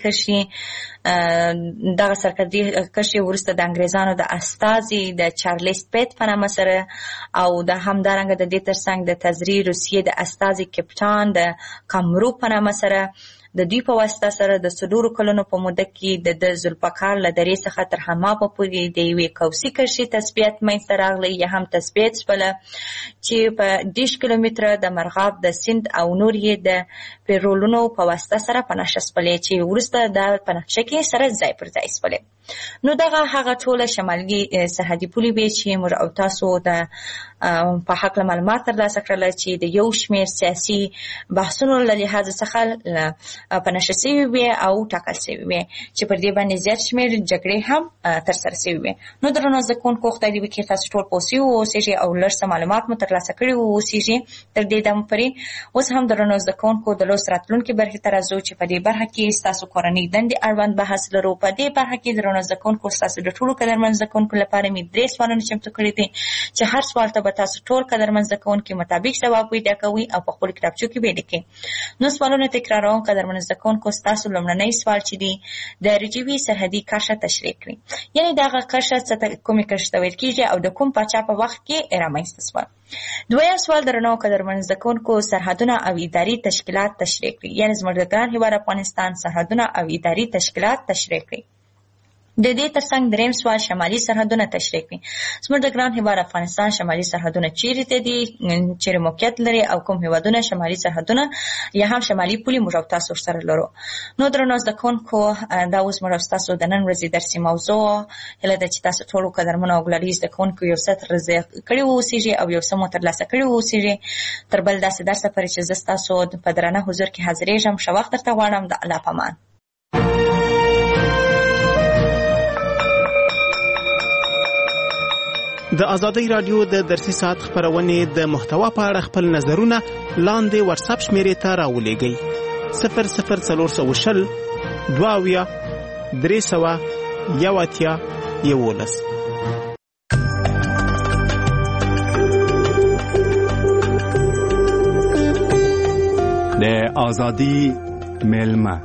کرښې دغه سرحدي کرښې وروسته د انګریزانو د استازي د چارلز پیټ په نامه سره او د همدارنګه د دې ترڅنګ د تزریع روسیې د استازي کپټان د کامرو په نامه سره د دوی په واسطه سره د څلورو کلونو په موده کې د ذوالفقار له درې څخه تر حمامه پورې د یوې قوسي کرښې تثبیت منځته راغلی یا هم تثبیت شوله چې په دېرش کیلومتره د مرغاب د سیند او نور یې د پیرولونو په واسطه سره په نښه شولې چې وروسته د په نقشه کې سره ځای پر ځای شولې. نو دغه هغه ټوله شمالي سرحدي پولې وې چې موږ او تاسو د په هکله معلومات ترلاسه کړل چې د یو شمېر سیاسي بحثونو له لحاظ څخه په نښه شوي وې او ټاکل شوي وې چې پر دې باندې زیات شمېر جګړې هم ترسره شوي وې. نو درنو زده کوونکو خدای دې وکړي تاسو ټول پوه شوي واوسېږئ او لږ څه معلومات مو ترلاسه کړي واوسېږي. تر دې دمه پورې اوس هم درنو زده کوونکو د لوست راتلونکي برخې ته راځو چې په دې برخه کې ستاسو کورنۍ دندې اړوند بحث لرو. په دې برخه کې درنو زده کوونکو ستاسو د ټولو قدرمن زده کوونکو لپاره مې درې سوالونه چمتو کړي دي چې هر سوال ته به تاسو ټول قدرمن زده کوونکي مطابق ځواب پیدا کوئ او په خپلو کتابچو کې به یې لیکئ. نو سوالونه تکراروم. قدرمن زده کوونکو ستاسو لومړنی سوال چې دی د رجوعي سرحدي کرښه تشریح کړئ. یعنې دغه کرښه څه ته کومې کرښې ته ویل کېږي او د کوم پاچا په وخت کې رامنځته شوه. دویم سوال درنو قدرمن زده کوونکو سرحدونه او اداري تشکیلات تشریح کړئ. یعنې زموږ د ګران هېواد افغانستان سرحدونه او اداري تشکیلات تشریح کړئ. د دې ترڅنګ دریم سوال شمالي سرحدونه تشریح کړئ. زموږ د ګران هېواد افغانستان شمالي سرحدونه چیرې ته دي چیرې موقعیت لري او کوم هېوادونه شمالي سرحدونه یا هم شمالي پولې موږ او تاسو ورسره لرو. نو درنو زده کوونکو دا اوس موږ او تاسو د نن ورځې درسي موضوع هیله ده چې تاسو ټولو قدرمنو او ګلالي زده کوونکو یو څه ترلاسه کړي واوسېږئ او یو څه مو ترلاسه کړي واوسېږئ. تر بل داسې درسه پورې چې زه ستاسو په درانه حضور کې حاضرېږم ښه وخت درته غواړم. د الله په امان. د ازادۍ راډیو د درسي ساعت خپرونې د محتوا په اړه خپل نظرونه لاندې واتساپ شمیرې ته راولېږئ. صفر صفر څلور سوه شل دوه اویا درې سوه یو اتیا یولس. د ازادۍ مېلمه.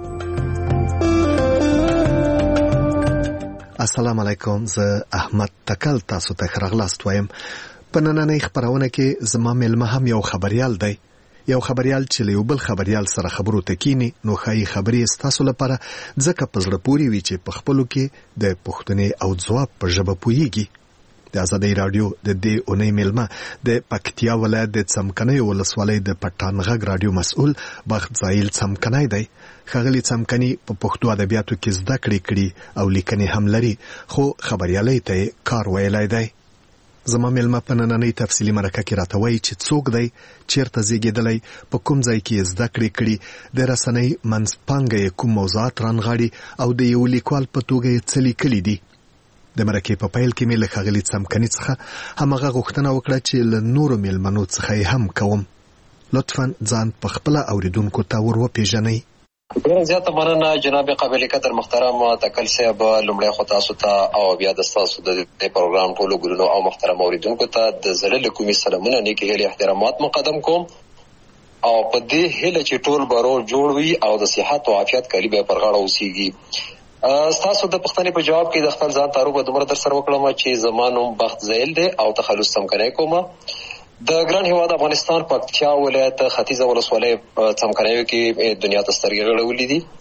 السلام علیکم. زه احمد تکل تاسو ته ښه راغلاست وایم. په نننۍ خپرونه کې زما مېلمه هم یو خبریال دی. یو خبریال چې له یو بل خبریال سره خبرو ته کینی نو ښایي خبرې ستاسو لپاره ځکه په زړه پورې وي چې په خپلو کې د پوښتنې او ځواب په ژبه پوهیږي. د ازادۍ راډیو د دې اونۍ مېلمه د پکتیا ولایت د څمکنیو ولسوالۍ د پټان غږ راډیو مسؤل بخت زایل څمکنی دی. ښاغلي څمکني په پښتو ادبیاتو کې زده کړې کړي او لیکنې هم لري خو خبریالۍ ته کار ویلی دی. زما مېلمه په نننۍ تفصیلي مرکه کې راته وایي چې څوک دی، چیرته زیږېدلی، په کوم ځای کې یې زده کړې کړي، د رسنۍ منځپانګه یې کوم موضوعات رانغاړي او د یو لیکوال په توګه یې څه لیکلي دي. د مرکې په پیل کې مې له ښاغلي څمکني څخه همغه غوښتنه وکړه چې له نورو مېلمنو څخه یې هم کوم. لطفا ځان په خپله اوریدونکو ته ور وپېژنئ. ډېره زیاته مننه جناب قابل قدر محترم تکل صاحب. لومړی خو تاسو ته او بیا د ستاسو د دې پروګرام ټولو ګلونو او محترم اوریدونکو ته د زړه له کومې سلامونه، نیکې هیلې، احترامات مقدم کوم او په دې هیله چې ټول به روغ جوړ وي او د صحت او عافیت کالي به پر غاړه اوسېږي. ستاسو د پوښتنې په جواب کې د خپل ځان تعارف دومره در سره وکړم چې زما نوم بخت زیل دی او تخلص څمکنی کوم. د ګران هېواد افغانستان پکتیا ولایت ختیځه ولسوالۍ څمکنیو کې دنیا ته سترګې غړولې دي.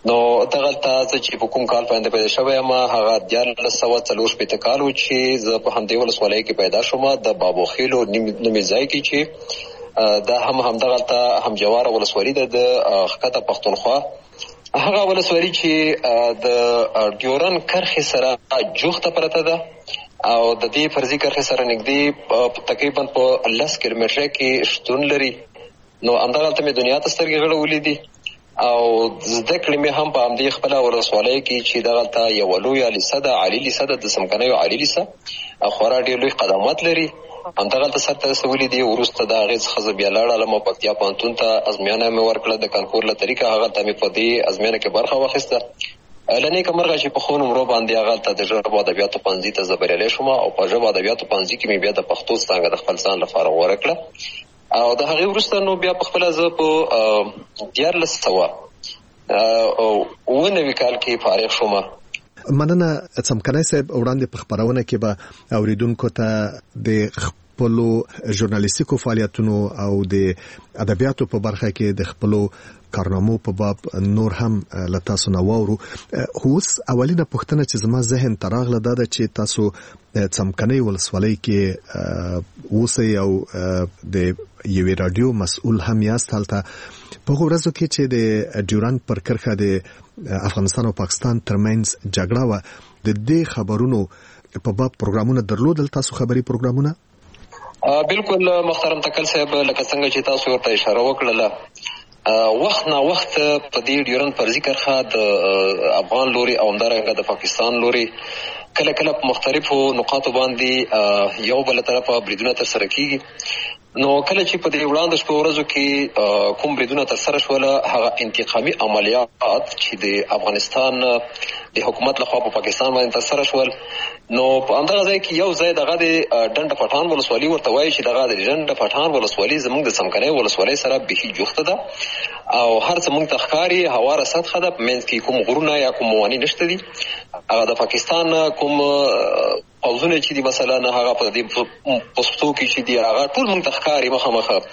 نو دغه ته چې په کوم کال باندې پیدا شوی ما هغه د سوه څلور شپېته کال و چې زه په همدې ولسوالۍ کې پیدا شوم د بابو خیلو نومې ځای کې چې دا هم همدغه ته هم جواره ولسوالي ده د ښکته پښتونخوا. هغه ولسوالي چې د ډیورن کرښې سره جوخته پرته ده او د دې فرضي کرښې سره نږدې تقریبا په لس کیلومتره کې شتون لري. نو همدغه ته مې دنیا ته سترګې غړولې دي او زده کړې مې هم په همدې خپله ولسوالۍ کې چې دغلته یوه لویه لیسه ده، عالي لیسه ده، د څمکنیو عالي لیسه، خورا ډېر لوی قدامت لري. همدغلته سرته رسولي دي. وروسته د هغې څخه زه بیا لاړم پکتیا پوهنتون ته، ازموینه مې ورکړه د کانکور له طریقه. هغلته مې په دې ازموینه کې برخه واخیسته. له نیکه مرغه چې په ښو نمرو باندې هغلته د ژبو ادبیاتو پوهنځي ته زه بریالی شوم او په ژبو ادبیاتو پوهنځي کې مې بیا د پښتو څانګه د خپل ځان لپاره غوره کړه. او د هغې وروسته نو بیا په خپله زه په دیارلس سوه اووه نوي کال کې فارغ شوم. مننه څمکنی صاحب. وړاندې په خپرونه کې به اوریدونکو ته د خپلو ژورنالیستیکو فعالیتونو او د ادبیاتو په برخه کې د خپلو کارنامو په باب نور هم له تاسو نه واورو. اوس اولینه پوښتنه چې زما ذهن ته راغله دا ده چې تاسو څمکنی ولسوالۍ کې اوسئ او د یوې راډیو مسؤل هم یاست. هلته په هغو ورځو کې چې د ډیورن پر کرښه د افغانستان او پاکستان ترمنځ جګړه وه، د دې خبرونو په باب پروګرامونه درلودل؟ تاسو خبري پروګرامونه؟ بالکل محترم تکل صاحب، لکه څنګه چې تاسو ورته اشاره وکړله، وخت نه وخت په دې ډیورن فرضي کرښه د افغان لوري او همدارنګه د پاکستان لوري کله کله په مختلفو نقاطو باندې یو بل طرفه بریدونه ترسره کیږي. نو کله چې په دې وړاندې شپو ورځو کې کوم بریدونه ترسره شول، هغه انتقامي عملیات چې د افغانستان د حکومت لخوا په پاکستان باندې ترسره شول، نو په همدغه ځای کې یو ځای دغه د ډنډ پټان ولسوالي ورته وایي چې دغه د ډنډ پټان ولسوالي زموږ د څمکنۍ ولسوالۍ سره بیخي جوخته ده او هر څه موږ ته ښکاري هواره سطحه ده، په منځ کې کوم غرونه یا کوم مواني نشته دي. هغه د پاکستان کوم پوځونه چې دي مثلا هغه په دې پوسټو کې چې دي هغه ټول موږ ته ښکاري مخامخ.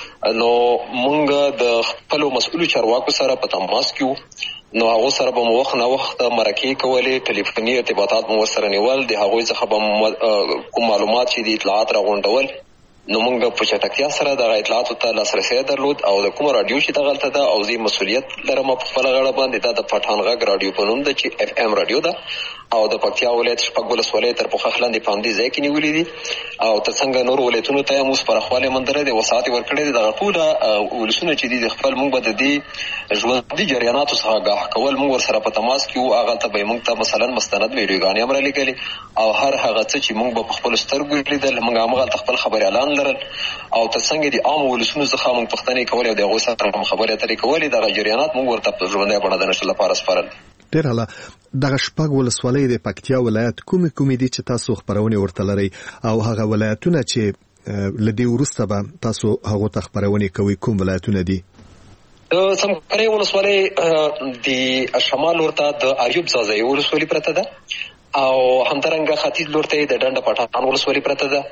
نو موږ د خپلو مسؤلو چارواکو سره په تماس کې وو، نو هغو سره به مو وخت نه وخت مرکې کولې، ټلیفوني ارتباطات مو ورسره نیول، د هغوی څخه به کوم معلومات چې دي اطلاعات راغونډول. نو موږ په چټکتیا سره دغه اطلاعاتو ته لاسرسی درلود او د کومه راډیو چې دغلته ده او زه مسؤلیت لرم په خپله غاړه باندې، دا د پټان غږ راډیو په نوم ده چې اف ام راډیو ده او د پکتیا ولایت شپږ ولسوالۍ تر پوښښ لاندې په همدې ځای کې نیولې دي او تر څنګه نور ولایتونو ته هم اوس پراخوالی موندلی دی، وسعت یې ورکړی دی. دغه ټوله ولسونه چې دي د خپل موږ به د دې ژوندي جریاناتو څخه آګاه کول، موږ ورسره په تماس کې وو. هغلته به یې موږ ته مثلا مستند ویډیوګانې هم رالیږلې او هر هغه څه چې موږ به په خپلو سترګو لیدل، موږ همغلته خپل خبریالان لرل او تر څنګه د عامو ولسونو څخه موږ پوښتنې کولې او د هغوی سره هم خبرې اترې کولې. دغه جریانات موږ ورته په ژوندۍ بڼه د نشر لپاره سپارل. ډېر هله دغه شپږ ولسوالۍ د پکتیا ولایت کومې کومې دي چې تاسو خپرونې ورته لرئ او هغه ولایتونه چې له دې وروسته به تاسو هغو ته خپرونې کوئ کوم ولایتونه دي؟ د څمکنۍ ولسوالۍ د شمال لور ته د ایوب ځاځی ولسوالي پرته ده او همدارنګه ختیځ لور ته د ډنډ پټان ولسوالي پرته ده.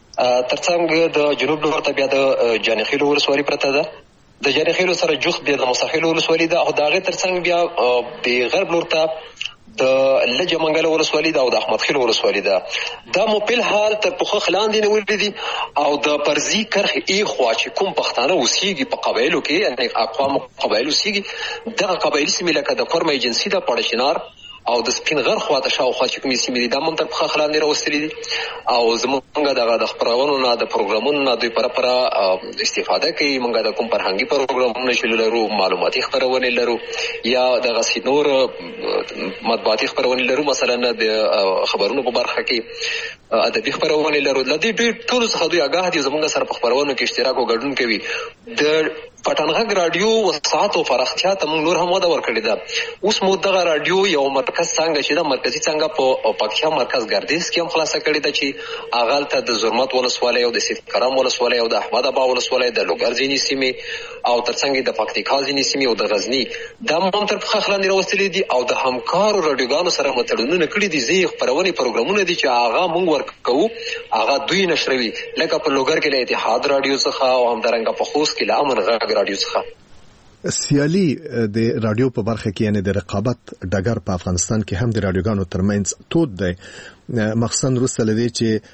ترڅنګ د جنوب لور ته بیا د جانخیلو ولسوالي پرته ده. د جانخیلو سره جوخت بیا د مستحیلو ولسوالي ده او د هغې ترڅنګ بیا د غرب لور ته د لجه منګله ولسوالي ده او د احمد خیل ولسوالي ده. دا مو په حال تر پوښښ لاندې نیولې دي او د فرضي کرښې ایخوا چې کوم پښتانه اوسېږي په قبایلو کې، یعنې اقوام قبایل اوسېږي، دغه قبایلي سیمې لکه د کورمه ایجنسي ده، پړشینار او د سپین غر خواته شاوخوا چې کومې سیمې دي دا هم تر پوښښ لاندې راوستلي دي او زموږ دغه د خپرونو نه د پروګرامونو نه دوی پوره پوره استفاده کوي. موږ د کوم فرهنګي پروګرامونه چې لرو، معلوماتي خپرونې لرو یا دغسې نور مطبوعاتي خپرونې لرو، مثلا د خبرونو په برخه کې ادبي خپرونې لرو. له دې ډېر ټولو څخه دوی آګاه دي، زموږ سره په خپرونو کې اشتراک او ګډون کوي. د پټان غږ راډیو وسعت او پراختیا ته موږ نور هم وده ورکړې ده. اوس مو دغه راډیو یو مرکز څانګه چې ده، مرکزي څانګه په پکتیا مرکز ګردیز کې هم خلاصه کړې ده چې هغلته د زرمت ولسوالۍ او د سید کرم ولسوالۍ او د احمد ابا ولسوالۍ، د لوګر ځینې سیمې او تر څنګ د پکتیکا ځینې سیمې او د غزني دا هم تر پوښښ لاندې راوستلي دي او د همکارو راډیوګانو سره مو تړونونه کړي دي. ځینې خپرونې پروګرامونه دي چې هغه موږ ورکوو، هغه دوی نشروي، لکه په لوګر کې له اتحاد راډیو څخه او همدارنګه په خوست کې له امن غږ راډیو څخه. سیالي د رادیو په برخه کې یعنی د رقابت ډګر په افغانستان کې هم د رادیوګانو ترمنځ تود دی، مخصوصا وروسته لدی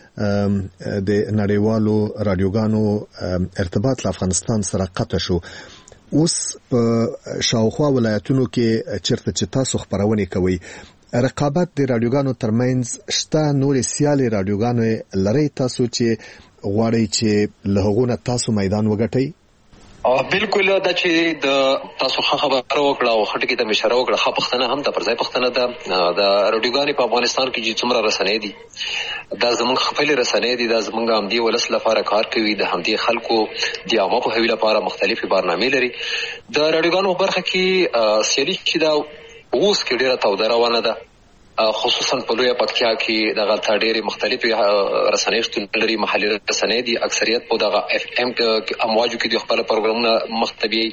چې د نړیوالو رادیوګانو ارتباط له افغانستان سره قطع شو. اوس په شاوخوا ولایتونو کې چیرته چې تاسو خبرونه کوي، رقابت د رادیوګانو ترمنځ شته نور سیالي رادیوګانو لري تاسو چې غواړئ چې له هغه تاسو میدان وګټئ؟ بالکل دا چې د تاسو خبره وکړه او خټکی ته مشره وکړه، خه پښتنه هم د پرځای پښتنه ده د رادیوګانې په افغانستان کې چې څومره رسنۍ دي دا زمونږ خپل رسنۍ دي، دا زمونږ هم دی ولس لپاره کار کوي، د هم دي خلکو د عامه په هویت لپاره مختلفي برنامې لري. د رادیوګانو برخه کې سیالي چې دا اوس کې ډیره توده روانه ده، خصوصا په لویه پکتیا کې دغه ډېرې مختلفې رسنۍ شتون لري، محلي رسنۍ دي، اکثریت په دغه اف ام امواجو کې د خپل پروګرامونه مختبي.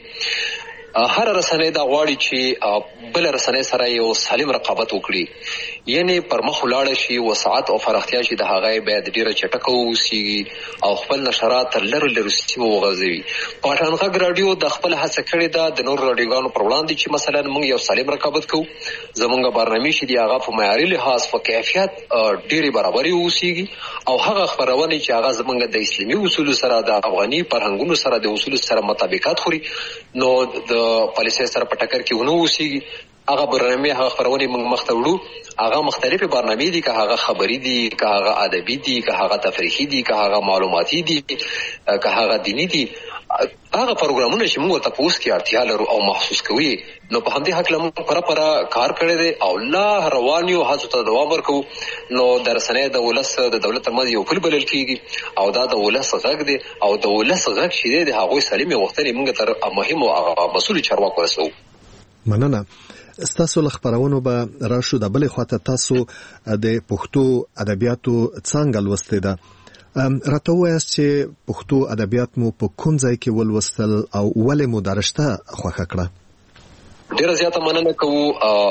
هر رسنۍ دا غواړي چې بل رسنۍ سره یو سالم رقابت وکړي، یعنی پر مخ ولاړ شي، وسعت او فراختیا شي، د هغه باید ډیره چټکه وسی او خپل نشرات تر لر لر سیمه وغځوي. پټان غږ رادیو د خپل هڅه کړې ده د نور رادیوګانو پر وړاندې چې مثلا موږ یو سالم رقابت کوو، زمونږ برنامه شي دی هغه په معیاري لحاظ په کیفیت ډیره برابري وسیږي او هغه خبرونه چې هغه زمونږ د اسلامي اصول سره د افغاني فرهنګونو سره د اصول سره مطابقت خوري، نو د پالیسي سره په ټکر کې ونه وسیږي. هغه برنامه هغه خبرونه موږ مخته وړو، هغه مختلفه برنامې دي، که هغه خبري دي، که هغه ادبي دي، که هغه تفریحي دي، که هغه معلوماتي دي، که هغه دینی دي، هغه پروګرامونه چې موږ ته پوس کې اړتیا لرو او محسوس کوي، نو په همدې حق لمو پر پر کار کړی دی او لا روانیو هڅو ته دوام ورکو. نو د رسنۍ د ولس د دولت ترمنځ یو پل بلل کیږي او دا د ولس غږ دی او د ولس غږ چې دی هغه سالمه وختنی موږ تر مهمو هغه مسؤل چارواکو رسو. مننه. ستاسو لخبرونو به راشو د بلې خواته تاسو د پښتو ادبیاتو څنګه لوستئ ده؟ راته وایاست چې پښتو ادبیات مو په کوم ځای کې ولوستل او ولې مو درشته خوښه کړه؟ ډیره زیاته مننه کوو.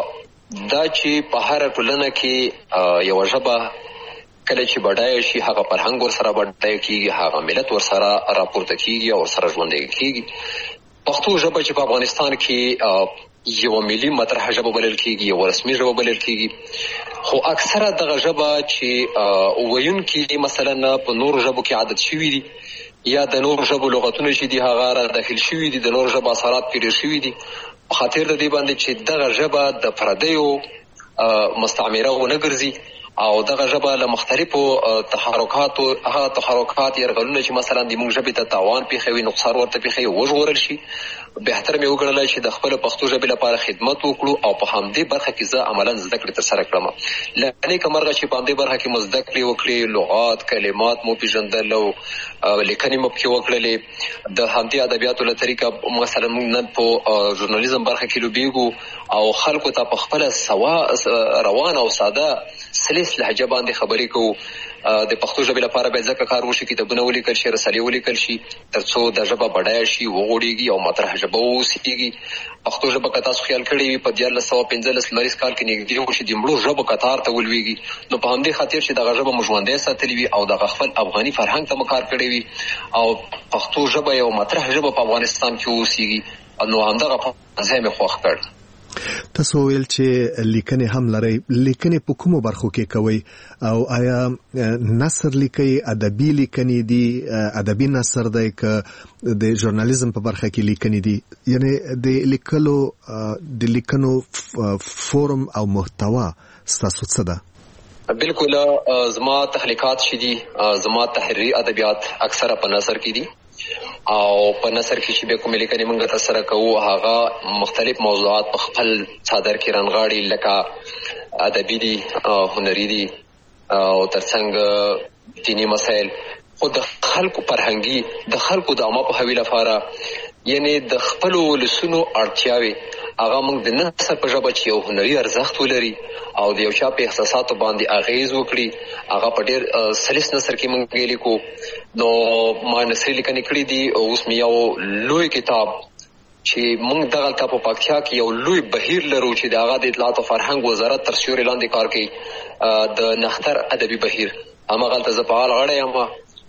دا چې په هر ټولنه کې یو ژبه کله چې بډای شي هغه فرهنګ ور سره بډای کیږي، هغه ملت ور سره راپورته کیږي او سره ژوندۍ کیږي. پښتو ژبه چې په افغانستان کې یو ملي مطرح ژبه بلل کیږي، یو رسمي ژبه بلل کیږي، خو اکثره دغه ژبه چې ویونکي مثلا په نور ژبو کې عادت شوي دي یا د نور ژبو لغتونه چې دي هغه را داخل شوي دي، د نور ژبه اثرات پرې شوي دي، په خاطر د دې باندې چې دغه ژبه د پردیو مستعمره ونه ګرځي او دغه ژبه له مختلفو تحرکاتو هغه تحرکات يرغلونه چې مثلا د موږ ژبې ته تاوان پیښوي، نقصان ورته پیښوي، وژغورل شي. بهتر مې وګڼل چې د خپل پښتو ژبې لپاره خدمت وکړو او په همدې برخه کې زه عملاً زده کړې ترسره کړم. لکه کومرغه چې په همدې برخه کې مو زده کړې وکړې، لغات کلمات مو پیژندل او لیکنې مو پکې وکړلې. د همدې ادبیاتو له طریقه مثلا موږ نن په ژورنالیزم برخه کې لوبېږو او خلکو ته په خپل سوا روان او ساده سلیس لهجه باندې خبرې کوو. د پښتو ژبې لپاره باید ځکه کار وشي، کتابونه ولیکل شي، رسالې ولیکل شي، ترڅو د ژبه بډایه شي، وغوړېږي او مطرح ژبه واوسېږي. پښتو ژبه که تاسو خیال کړی وي په دیارلس سوه پنځلس لمریز کال کې نږدې وشي د مړو ژبو کتار ته ولوېږي، نو په همدې خاطر چې دغه ژبه مو ژوندۍ ساتلې وي او دغه خپل افغاني فرهنګ ته مو کار کړی وي او پښتو ژبه یو مطرح ژبه په افغانستان کې واوسېږي، نو همدغه ځای مې خوښ کړ. تاسو ویل چې لیکنې هم لري، لیکنې په کومو برخو کې کوي او آیا نثر لیکي، ادبي لیکنې دي، ادبي نثر دی که د ژورنالیزم په برخه کې لیکنې دي؟ یعنی د لیکلو د لیکنو فورم او محتوا ستاسو څه ده؟ بالکل زما تخلیقات شې دي، زما تحریري ادبیات اکثره په نثر کې دي او په نثر کې چې به کومې لیکنې موږ ترسره کوو هغه مختلف موضوعات په خپل څادر کې رانغاړي، لکه ادبي دي، هنري دي او ترڅنګ دینی مسایل، خو د خلکو فرهنګي د خلکو د عامه پوهاوي لپاره یعنی د خپل ولسونو اړتیاوي هغه موږ د نثر په ژبه چې یو هنري ارزښت ولري او د یو چا په احساساتو باندې اغیز وکړي، هغه په ډېر سلیس نثر کې موږ لیکو. نو ما نثري لیکنې کړې دي. اوس مې یو لوی کتاب چې موږ دغه ته په پکتیا کې یو لوی بهیر لرو چې د هغه د اطلاعات او فرهنګ وزارت تر سیوري لاندې کار کوي، د نختر ادبي بهیر، هماغلته زه فعال غړی یم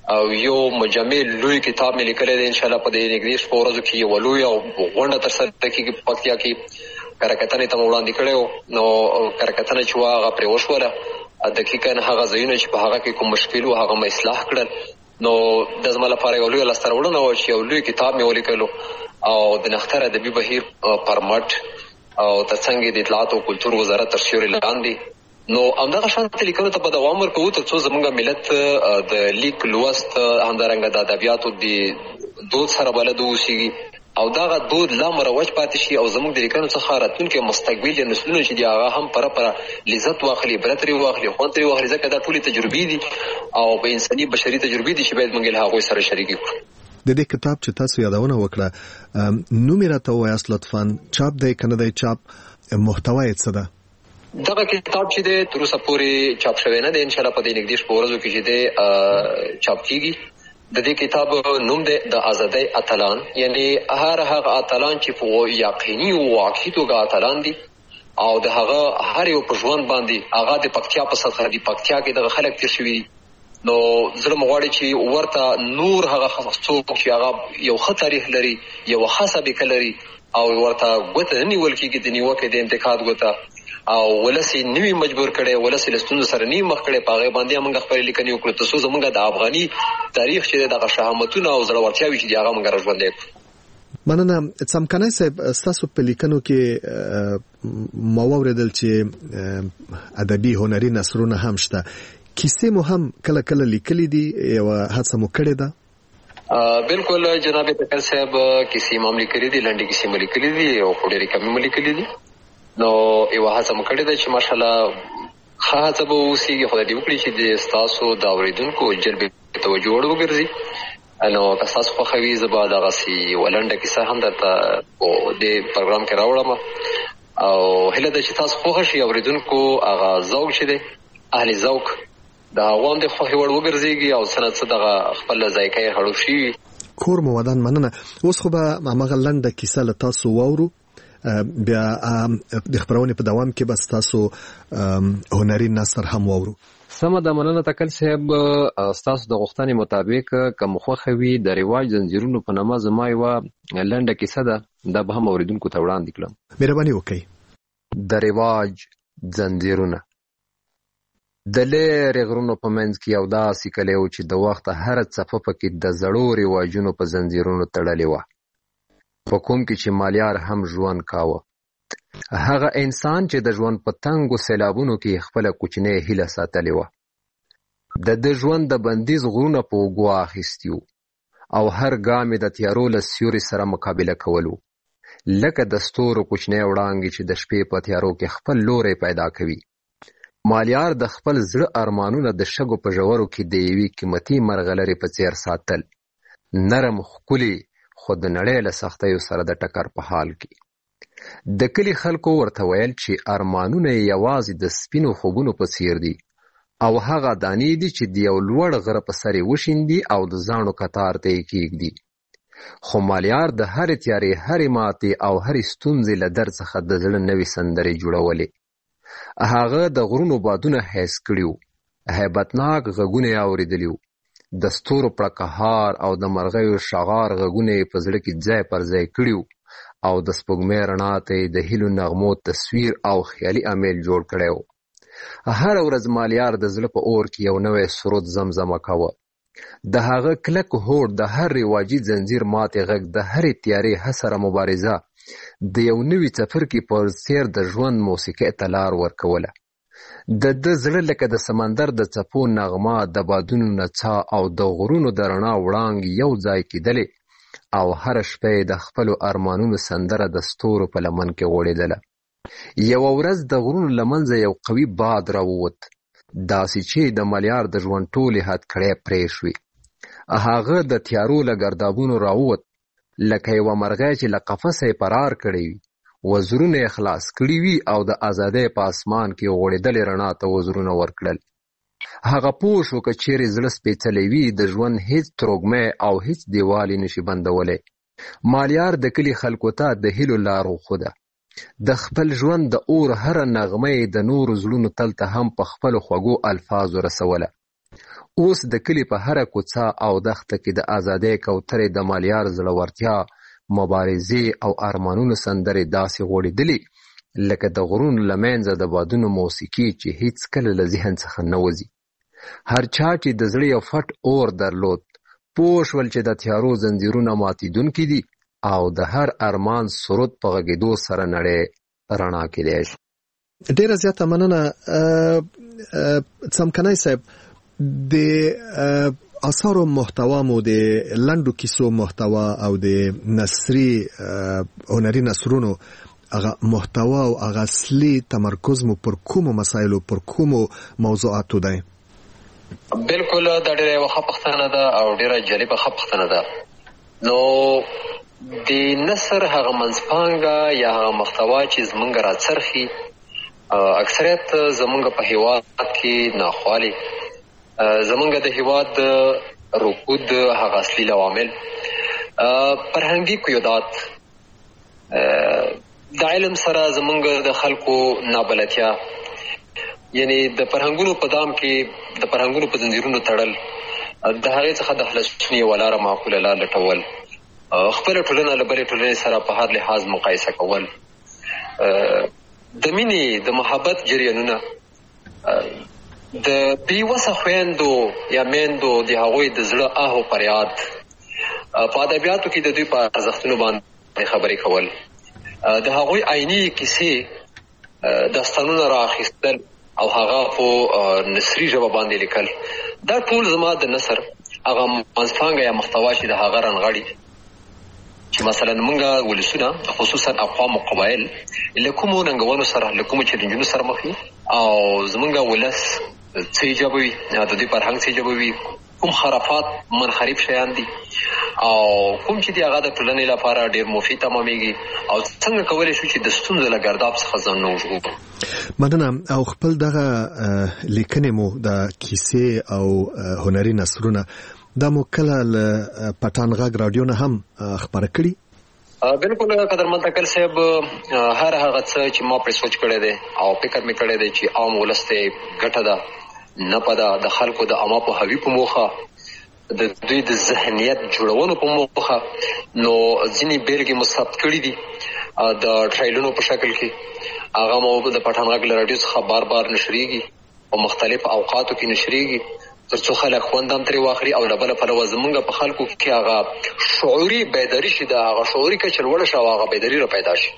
او یو مجمع لوی کتاب مې لیکلی دی. انشاءالله په دې نږدې شپو ورځو کې یوه لویه غونډه ترسره کېږي په پکتیا کې. کرکتنې ته مو وړاندې کړی و، نو کرکتنه چې وه هغه پرې وشوله. دقیقاً هغه ځایونه چې په هغه کې کوم مشکل و هغه مې اصلاح کړل. نو د زما لپاره یو لویه لاسته راوړنه وه چې یو لوی کتاب مې ولیکلو او د نښتر ادبي بهیر پر مټ او ترڅنګ د اطلاعات او کلتور وزارت تر سیوري لاندې. نو همدغه شانته لیکنو ته به دوام ورکوو تر څو زموږ ملت د لیک لوست همدارنګه د ادبیاتو د دود سره بلد واوسېږي او دغه دود لا مروج پاتې شي او زموږ د لیکنو څخه راتلونکي مستقبلي نسلونه چې دي هغه هم پره پره لذت واخلي، عبرت ترې واخلي، خوند ترې واخلي، ځکه دا ټولې تجربې دي او په انساني بشري تجربې دي چې باید موږ له هغوی سره شریکې کړو. د دې کتاب چې تاسو یادونه وکړه نوم یې راته ووایاست لطفاً، چاپ دی که نه دی چاپ، محتوا یې څه ده؟ دغه کتاب چې دی تر اوسه پورې چاپ شوی نه دی. انشاءالله په دې نږدې شپو ورځو کې چې دی چاپ کېږي. د دې کتاب نوم دی د ازادۍ اتلان، یعنی هر هغه اتلان چې په یقیني او واقعي توګه اتلان دي او د هغه هر یو په ژوند باندې هغه د پکتیا په سطحه دي. پکتیا کې دغه خلک تېر شوي دي. نو زړه مې غواړي چې ورته نور هغه څوک چې هغه یو ښه تاریخ لري، یوه ښه سابقه لري او ورته ګوته نه نیول کېږي د نیوکې د انتقاد ګوته او ولس یې نوي مجبور کړی، ولس یې له ستونزو سره نوي مخ کړی، په هغې باندې موږ خپلې لیکنې وکړو تر څو زموږ د افغاني تاریخ چې دی دغه شهامتونه او زړورتیاوې چې دي هغه موږ راژوندی کړو. مننه. څمکنی صاحب، ستاسو په لیکنو کې ما واورېدل چې ادبي هنري نثرونه هم شته، کیسې مو هم کله کله لیکلي دي، یوه هڅه مو کړې ده؟ بالکل جناب تکل صاحب، کیسې مو هم لیکلي دي، لنډې کیسې مو لیکلي دي او خو ډېرې کمې مو لیکلي دي. نو یوه هڅه مو کړې ده چې ماشاءالله ښه هڅه به واوسېږي، خدای دې وکړي چې د ستاسو د اورېدونکو جلبې توجه وړ وګرځي. نو که ستاسو خوښوي زه به دغسې یوه لنډه کیسه هم درته په دې پروګرام کې راوړم او هیله ده چې تاسو خوښه شي، اورېدونکو هغه ذوق چې دی اهل ذوق د هغو هم د خوښې وړ وګرځېږي او څه نه څه دغه خپل ذایقه یې خړوب شي. کور مو ودان. مننه. اوس خو به هماغه لنډه کیسه له تاسو واورو، بیا د خبرونې په دوام کې به ستاسو هنري نثر هم واورو. سمه ده، مننه تکل صاحب. ستاسو د غوښتنې مطابق که مو خوښه وي د رواج زنځیرونو په نامه زما یوه لنډه کیسه ده، دا به هم اورېدونکو ته وړاندې کړم. مهرباني وکړئ. د رواج زنځیرونه. د لرې غرونو په منځ کې یو داسې کلی و چې د وخته هره څپه پکې د زړو رواجونو په زنځیرونو تړلې وه، په کوم کې چې مالیار هم ژوند کاوه. هغه انسان چې د ژوند په تنګو سیلابونو کې خپله کوچنۍ هیله ساتلې وه. د ده ژوند د بندیز غرونه په اوږو اخیستي وو او هر ګام یې د تیارو له سیوري سره مقابله کول وو، لکه د ستورو کوچنۍ وړانګې چې د شپې په تیارو کې خپل لوری پیدا کوي. مالیار د خپل زړه ارمانونه د شګو په ژورو کې د یوې قیمتي مرغلرې په څیر ساتل، نرم ښکلي خو د نړۍ له سختیو سره د ټکر په حال کې. د کلي خلکو ورته ویل چې ارمانونه یې یوازې د سپینو خوبونو په څیر دي او هغه دانې دي چې د یو لوړ غره په سر یې وشیندي او د زاڼو کتار ته یې کېږدي. خو مالیار د هرې تیارې، هرې ماتې او هرې ستونزې له درد څخه د زړه نوې سندرې جوړولې. هغه د غرونو بادونه حس کړي وو، هیبتناک غږونه یې اورېدلي وو، د ستورو پړکهار او د مرغیو شغار غږونه یې په زړه کې ځای پر ځای کړي وو او د سپوږمۍ رڼا ته یې د هیلو نغمو تصویر او خیالي امیل جوړ کړی و. هره ورځ مالیار د زړه په اور کې یو نوی سرود زمزمه کوه. د هغه کلک هوډ، د هر رواجي زنځیر ماتې غږ، د هرې تیارې حسره مبارزه د یو نوي څپرکي په څیر د ژوند موسیقۍ ته لار ورکوله. د ده زړه لکه د سمندر د څپو نغمه، د بادونو نڅا او د غرونو د رڼا وړانګې یو ځای کېدلې او هره شپه یې د خپلو ارمانونو سندره د ستورو په لمن کې غوړېدله. یوه ورځ د غرونو له منځه یو قوي باد راووت، داسې چې د مالیار د ژوند ټولې هتکړۍ پرې شوې. هغه د تیارو له ګردابونو راووت لکه یوه مرغۍ چې له قفسه یې فرار کړی وي، وزرونه یې خلاص کړي وي او د ازادۍ په اسمان کې غوړېدلې رڼا ته وزرونه ورکړل. هغه پوه شو که چیرې زړه سپېڅلی وي د ژوند هیڅ تروږمی او هیڅ دیوال یې نشي بندولی. مالیار د کلي خلکو ته د هیلو لار وښوده. د خپل ژوند د اور هره نغمه یې د نورو زړونو تل ته هم په خپلو خوږو الفاظو رسوله. اوس د کلي په هره کوڅه او دښته کې د ازادۍ کوترې د مالیار زړورتیا، مبارزې او ارمانونو سندرې داسې غوړېدلې لکه د غرونو له منځه د بادونو موسیقي چې هیڅ کله له ذهن څخه نه وځي. هر چا چې د زړه یو فټ اور درلود پوه شول چې د تیارو زنځیرونه ماتېدونکي دي او د هر ارمان سرود په غږېدو سره نړۍ رڼا کېدای شي. ډیره زیاته مننه څمکنی صاحب. د اثارو محتوا مو د لنډو کیسو محتوا او د نثري هنري نثرونو هغه محتوا او هغه اصلي تمرکز مو پر کومو مسایلو پر کومو موضوعاتو دی؟ بالکل دا ډیره ښه پوښتنه ده او ډیره جالبه ښه پوښتنه ده. نو د نثر هغه منځپانګه یا هغه محتوا چې زمونږ راڅرخي اکثریت زمونږ په هیواد کې ناخوالي، زمونږ د هیواد رکود هغه اصلي عوامل فرهنګي قیودات، د علم سره زمونږ د خلکو نابلدتیا، یعنی د فرهنګونو په دام کې د فرهنګونو په زنځیرونو تړل، د هغې څخه د خلاصون یوه لاره معقوله لار لټول، خپله ټولنه له بلې ټولنې سره په هر لحاظ مقایسه کول، د مینې د محبت جریانونه، د بېوسه خویندو یا میندو د هغوی د زړه آه او فریاد، په ادبیاتو کې د دوی په ارزښتونو باندې خبرې کول، د هغوی عیني کیسې داستانونه رااخیستل او هغه په نثري ژبه باندې لیکل. دا ټول زما د نثر هغه منځپانګه یا محتوا چې د هغه رانغاړي چې مثلا موږ ولسونه خصوصا اقوام او قبایل له کومو ننګونو سره له کومو چیلنجونو سره مخ وي او زمونږ ولس څه ایجابوي، د دوی فرهنګ څه ایجابوي، کوم خرافات منحرف شیان دي او کوم چې د هغه د ټولنې لپاره ډېر مفید تمامېږي او څنګه کولی شو چې د ستونزو له ګرداب څخه ځان نه وژغورو. مننه. او خپل دغه لیکنې مو د کیسې او هنري نثرونه دا مو کله له پټان غږ رادیو نه هم خبره کړي؟ بالکل قدرمن تکل صاحب، هر هغه څه چې ما پرې سوچ کړی دی او فکر مې کړی دی چې عام ولس ته ګټه ده نه پده، د خلکو د عامه پوهاوي په موخه، د دوی د ذهنیت جوړونو په موخه، نو ځینې بیلګې مو ثبت کړي دي د ټرایلونو په شکل کې. هغه مو د پټان غږ له راډیو څخه بار بار نشریږي په مختلف اوقاتو کې نشریږي تر څو خلک خوند هم ترې واخلي او له بله پلوه زمونږ په خلکو کې هغه شعوري بیداري شي، د هغه شعوري کچه لوړه شي او هغه بیداري را پیدا شي.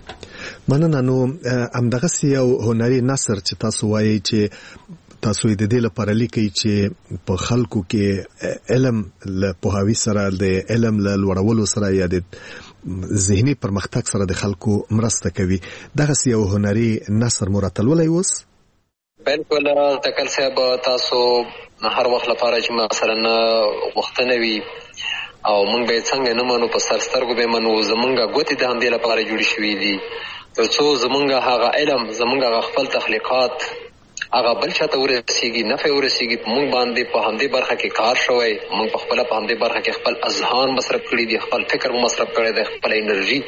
مننه. نو همدغسې یو هنري نثر چې تاسو وایئ چې تاسو یې د دې لپاره لیکئ چې په خلکو کې علم له پوهاوي سره، د علم له لوړولو سره یا د ذهني پرمختګ سره د خلکو مرسته کوي، دغسې یو هنري نثر مو راتلولی اوس؟ بالکل تکل صاحب، تاسو هر وخت لپاره چې مثلا غوښتنه وي او موږ به څنګه نه منو، په سر سترګو به منو، زمونږ ګوتې د همدې لپاره جوړې شوي دي تر څو زمونږ هغه علم، زمونږ هغه خپل تخلیقات هغه بل چاته ورسیږي، نفع ورسیږي. موږ باندې په همدې برخه کې کار شوی، موږ په خپله په همدې برخه کې خپل اذهان مصرف کړي دي، خپل فکر مصرف کړی دی، خپل انرژي،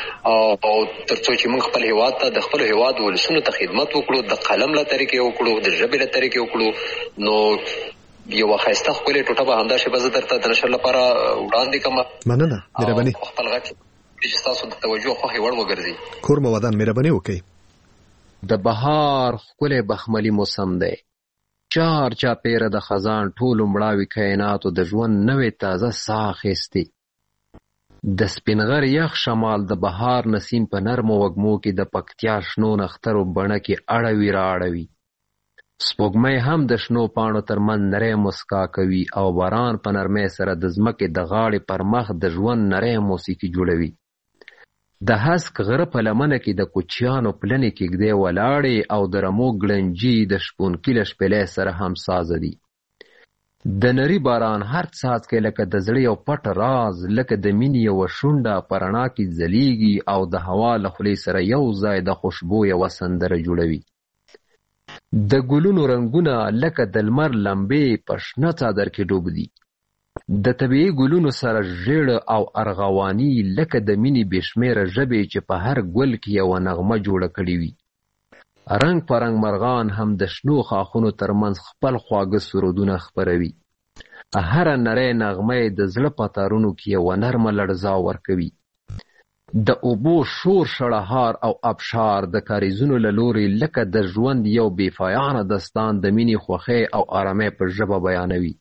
او تر څو چې موږ خپل هیواد ته د خپل هیواد ولسونو ته خدمت وکړو، د قلم له طریقې وکړو، د ژبې له طریقې وکړو، نو یوه ښایسته ښکلې ټوټه به همدا شیبه زه درته د نشر لپاره وړاندې کړم. مننه. مهرباني. خپل غږ چې ستاسو د توجه خوښې وړ وګرځي. کور مو ودان. مهرباني وکړئ. د بهار ښکلی بخملي موسم دی، چار چاپېره د خزان ټولو مړاوي کائناتو د ژوند نوې تازه ساه اخیستې. د سپینغر یخ شمال د بهار نسیم په نرمو وږمو کې د پکتیا شنو نخترو بڼه کې اړوي را اړوي. سپوږمۍ هم د شنو پاڼو ترمنځ نری مسکا کوي او باران په نرمۍ سره د ځمکې د غاړې پر مخ د ژوند نری موسیقي جوړوي. د هسک غره په لمنه کې د کوچیانو پلنې کېږدۍ ولاړې او د رمو ګړنجي د شپونکي له شپېلۍ سره هم سازه دي. د نري باران هر څاڅکی لکه د زړه یو پټ راز، لکه د مینې یوه شونډه په رڼا کې ځلیږي او د هوا له خولې سره یو ځای د خوشبو یوه سندره جوړوي. د ګلونو رنګونه لکه د لمر لمبې په شنه څادر کې ډوب دي. د طبیعي ګلونو سره ژیړ او ارغواني لکه د مینې بې شمېره ژبې چې په هر ګل کې یوه نغمه جوړه کړې وي. رنګ پرنګ مرغان هم د شنو خاخونو ترمنځ خپل خواږه سرودونه خپروي. هر نری نغمه د زړه په تارونو کې یوه نرمه لړزا ورکوي. د اوبو شور شړهار او ابشار د کاریزونو له لوري لکه د ژوند یو بېپایانه داستان د مینې خوښۍ او آرامۍ په ژبه بیانوي.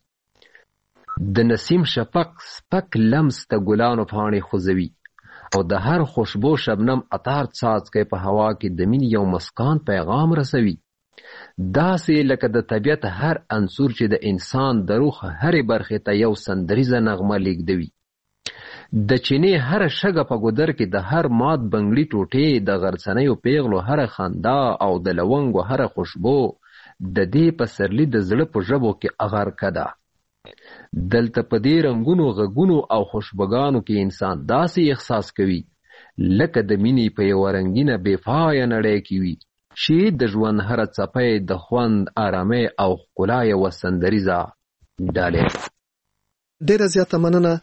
د نسیم شفق سپک لمس د ګلانو پاڼې خوځوي او د هر خوشبو شبنم عطر څاڅکی په هوا کې د مینې یو مسکان پیغام رسوي. داسې لکه د طبیعت هر عنصر چې د انسان د روح هرې برخې ته یو سندریزه نغمه لیږدوي. د چینې هر شګه په ګودر کې د هر مات بنګړي ټوټې، د غرڅنیو پیغلو هر خندا او د لونګو هر خوشبو د دې پسرلي د زړه په ژبو کې اغرقه ده. دلته په دې رنګونو غږونو او خوشبوګانو کې انسان داسې احساس کوي لکه د مینې په یوه رنګینه بېپایه نړۍ کې وي چې د ژوند هره څپه د خوند، آرامۍ او ښکلا یوه سندریزه ډالۍ. ډېره زیاته مننه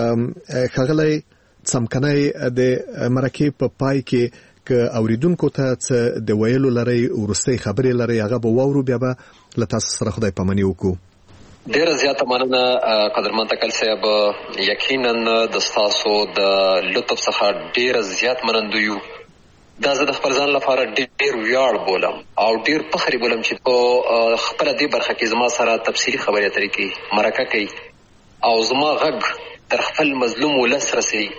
ښاغلی څمکنی. د مرکې په پای کې که اوریدونکو ته څه د ویلو لرئ، وروستۍ خبرې لرئ، هغه به واورو، بیا به له تاسو سره خدای پاماني وکړو. ډیره زیاته مننه قدرمن تکل صاحب. یقینا د ستاسو د لطف څخه ډیره زیات منندوی یو. دا زه د خپل ځان لپاره ډیر ویاړ بولم او ډیر فخر بولم چې په خپله دې برخه کې زما سره تفصیلي خبرې اترې کوي، مرکه کوي او زما غږ تر خپل مظلوم ولس رسوي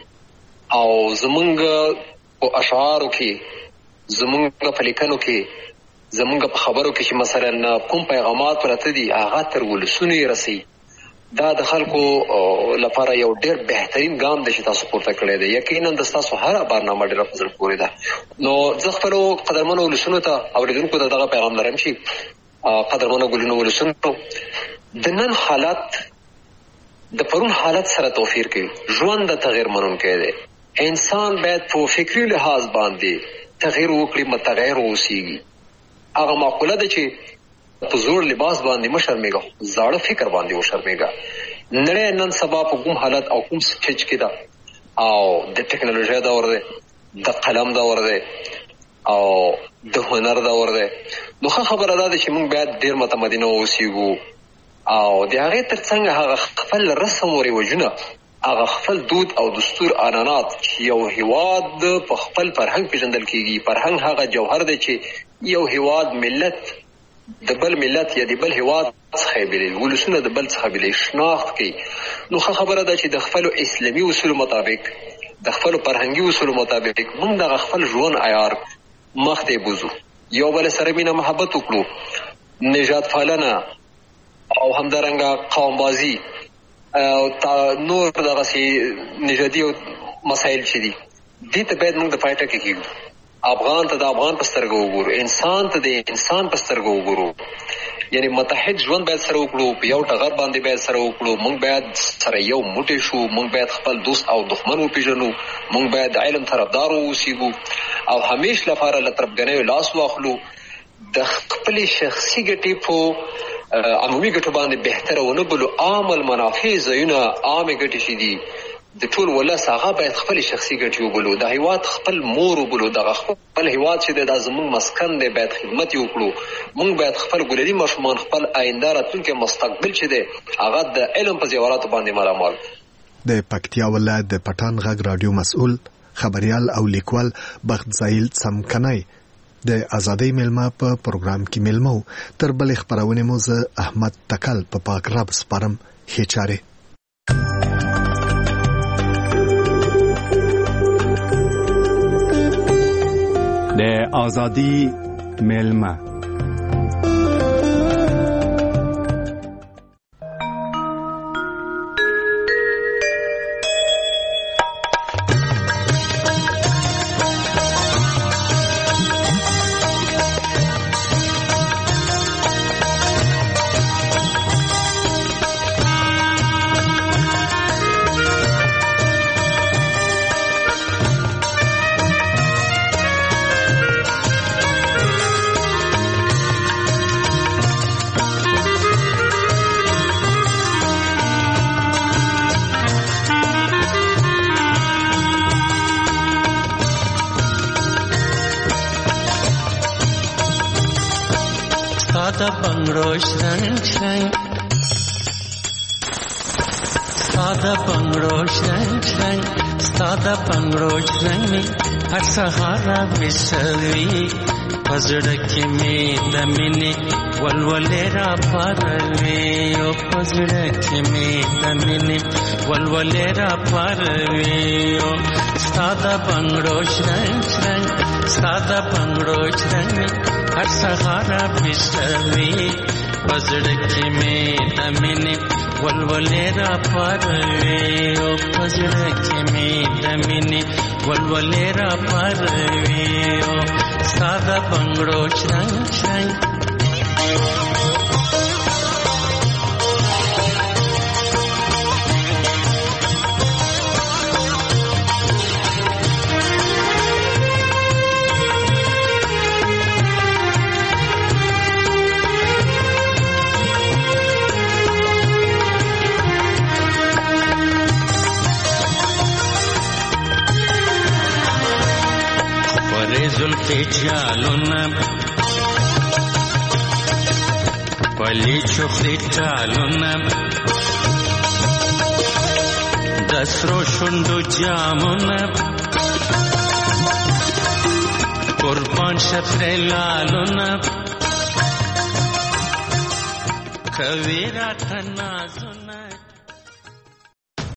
او زمونږ په اشعارو کې، زمونږ په لیکنو کې، زمونږ په خبرو کې چې مثلا کوم پیغامات پراته دي هغه تر ولسونو یې رسوي. دا د خلکو لپاره یو ډیر بهترین ګام دی چې تاسو پورته کړی دی. یقینا د ستاسو هره برنامه ډیره په زړه پورې ده. نو زه خپلو قدرمنو ولسونو ته اورېدونکو ته دغه پیغام لرم چې قدرمنو ګلونو ولسونو، د نن حالت د پرون حالت سره توفیر کوي. ژوند د تغیر منونکی دی. انسان باید په فکري لحاظ باندې تغیر وکړي، متغیر اوسیږي. هغه معقوله ده چې په زوړ لباس باندې مه شرمېږه، زاړه فکر باندې وشرمېږه. نړۍ نن سبا په کوم حالت او کوم سټیج کې ده او د ټکنالوژۍ دور دی، د قلم دور دی او د هنر دور دی. نو ښه خبره دا ده چې موږ باید ډېر متمدنه واوسېږو او د هغې تر څنګ هغه خپل رسم و رواجونه، هغه خپل دود او دستور عنعنات چې یو هیواد په خپل فرهنګ پېژندل کېږي. فرهنګ هغه جوهر دی چې یو هیواد ملت د بل ملت یا د بل هیواد څخه بېلوي، ولسونه د بل څخه بېلوي، شناخت کوي. نو ښه خبره ده چې د خپلو اسلامي اصولو مطابق، د خپلو فرهنګي اصولو مطابق موږ دغه خپل ژوند عیار مخ ته بوځو، یو بل سره مینه محبت وکړو، نژاد پالنه او همدارنګه قومبازي او نور دغسې نژادي مسایل چې دي دې ته باید موږ د پای ټکی کېږدو. افغان ته د افغان په سترګه وګورو، انسان ته د انسان په سترګه وګورو. یعنی متحد ژوند باید سره وکړو، په یو ټغر باندې باید سره وکړو. موږ باید سره یو موټی شو، موږ باید خپل دوست او دښمن وپېژنو، موږ باید د علم طرفدار واوسېږو او همیش لپاره له تربګنیو لاس واخلو. د خپلې شخصي ګټې په عمومي ګټو باندې بهتره ونه بلو. عام المنافع ځایونه، عامې ګټې چې دي د ټول ولس، هغه باید خپل شخصي ګټې وبلو. د هیواد خپل مور وبلو. دغه خپل هیواد چې دی دا زموږ مسکن دی، باید خدمت یې وکړو. موږ باید خپل ګلري ماشومان، خپل آینده راتلونکی مستقبل چې دی هغه د علم په زیوراتو باندې مالامال. د پکتیا ولایت د پټان غږ رادیو مسؤل خبریال او لیکوال بخت زایل څمکنی د ازادۍ میلمه په پروګرام کې میلمه و. تر بلې خپرونې مو زه احمد تکل په پاک رب سپارم. ښې چارې. د ازادۍ میلمه ساده بنگړو شرنګ شرنګ ساده بنگړو شرنګ شرنګ ساده بنگړو شرنګ هر سهار وسوي پزړه کې مې د مینې ولولې را پروي او پزړه کې مې د مینې ولولې را پروي او ساده بنگړو شرنګ شرنګ ساده بنگړو شرنګ هر سهار وسوي پزړه کې مې د مینې ولولې را پروي او پزړه کې مې د مینې ولولې را پروي او ساده بنگړو شرنګ شرنګ زلفی جالونا پلی چخری ټالونا دسرو شوندو جامونا قربان شفر لالونا کویرا تنازونا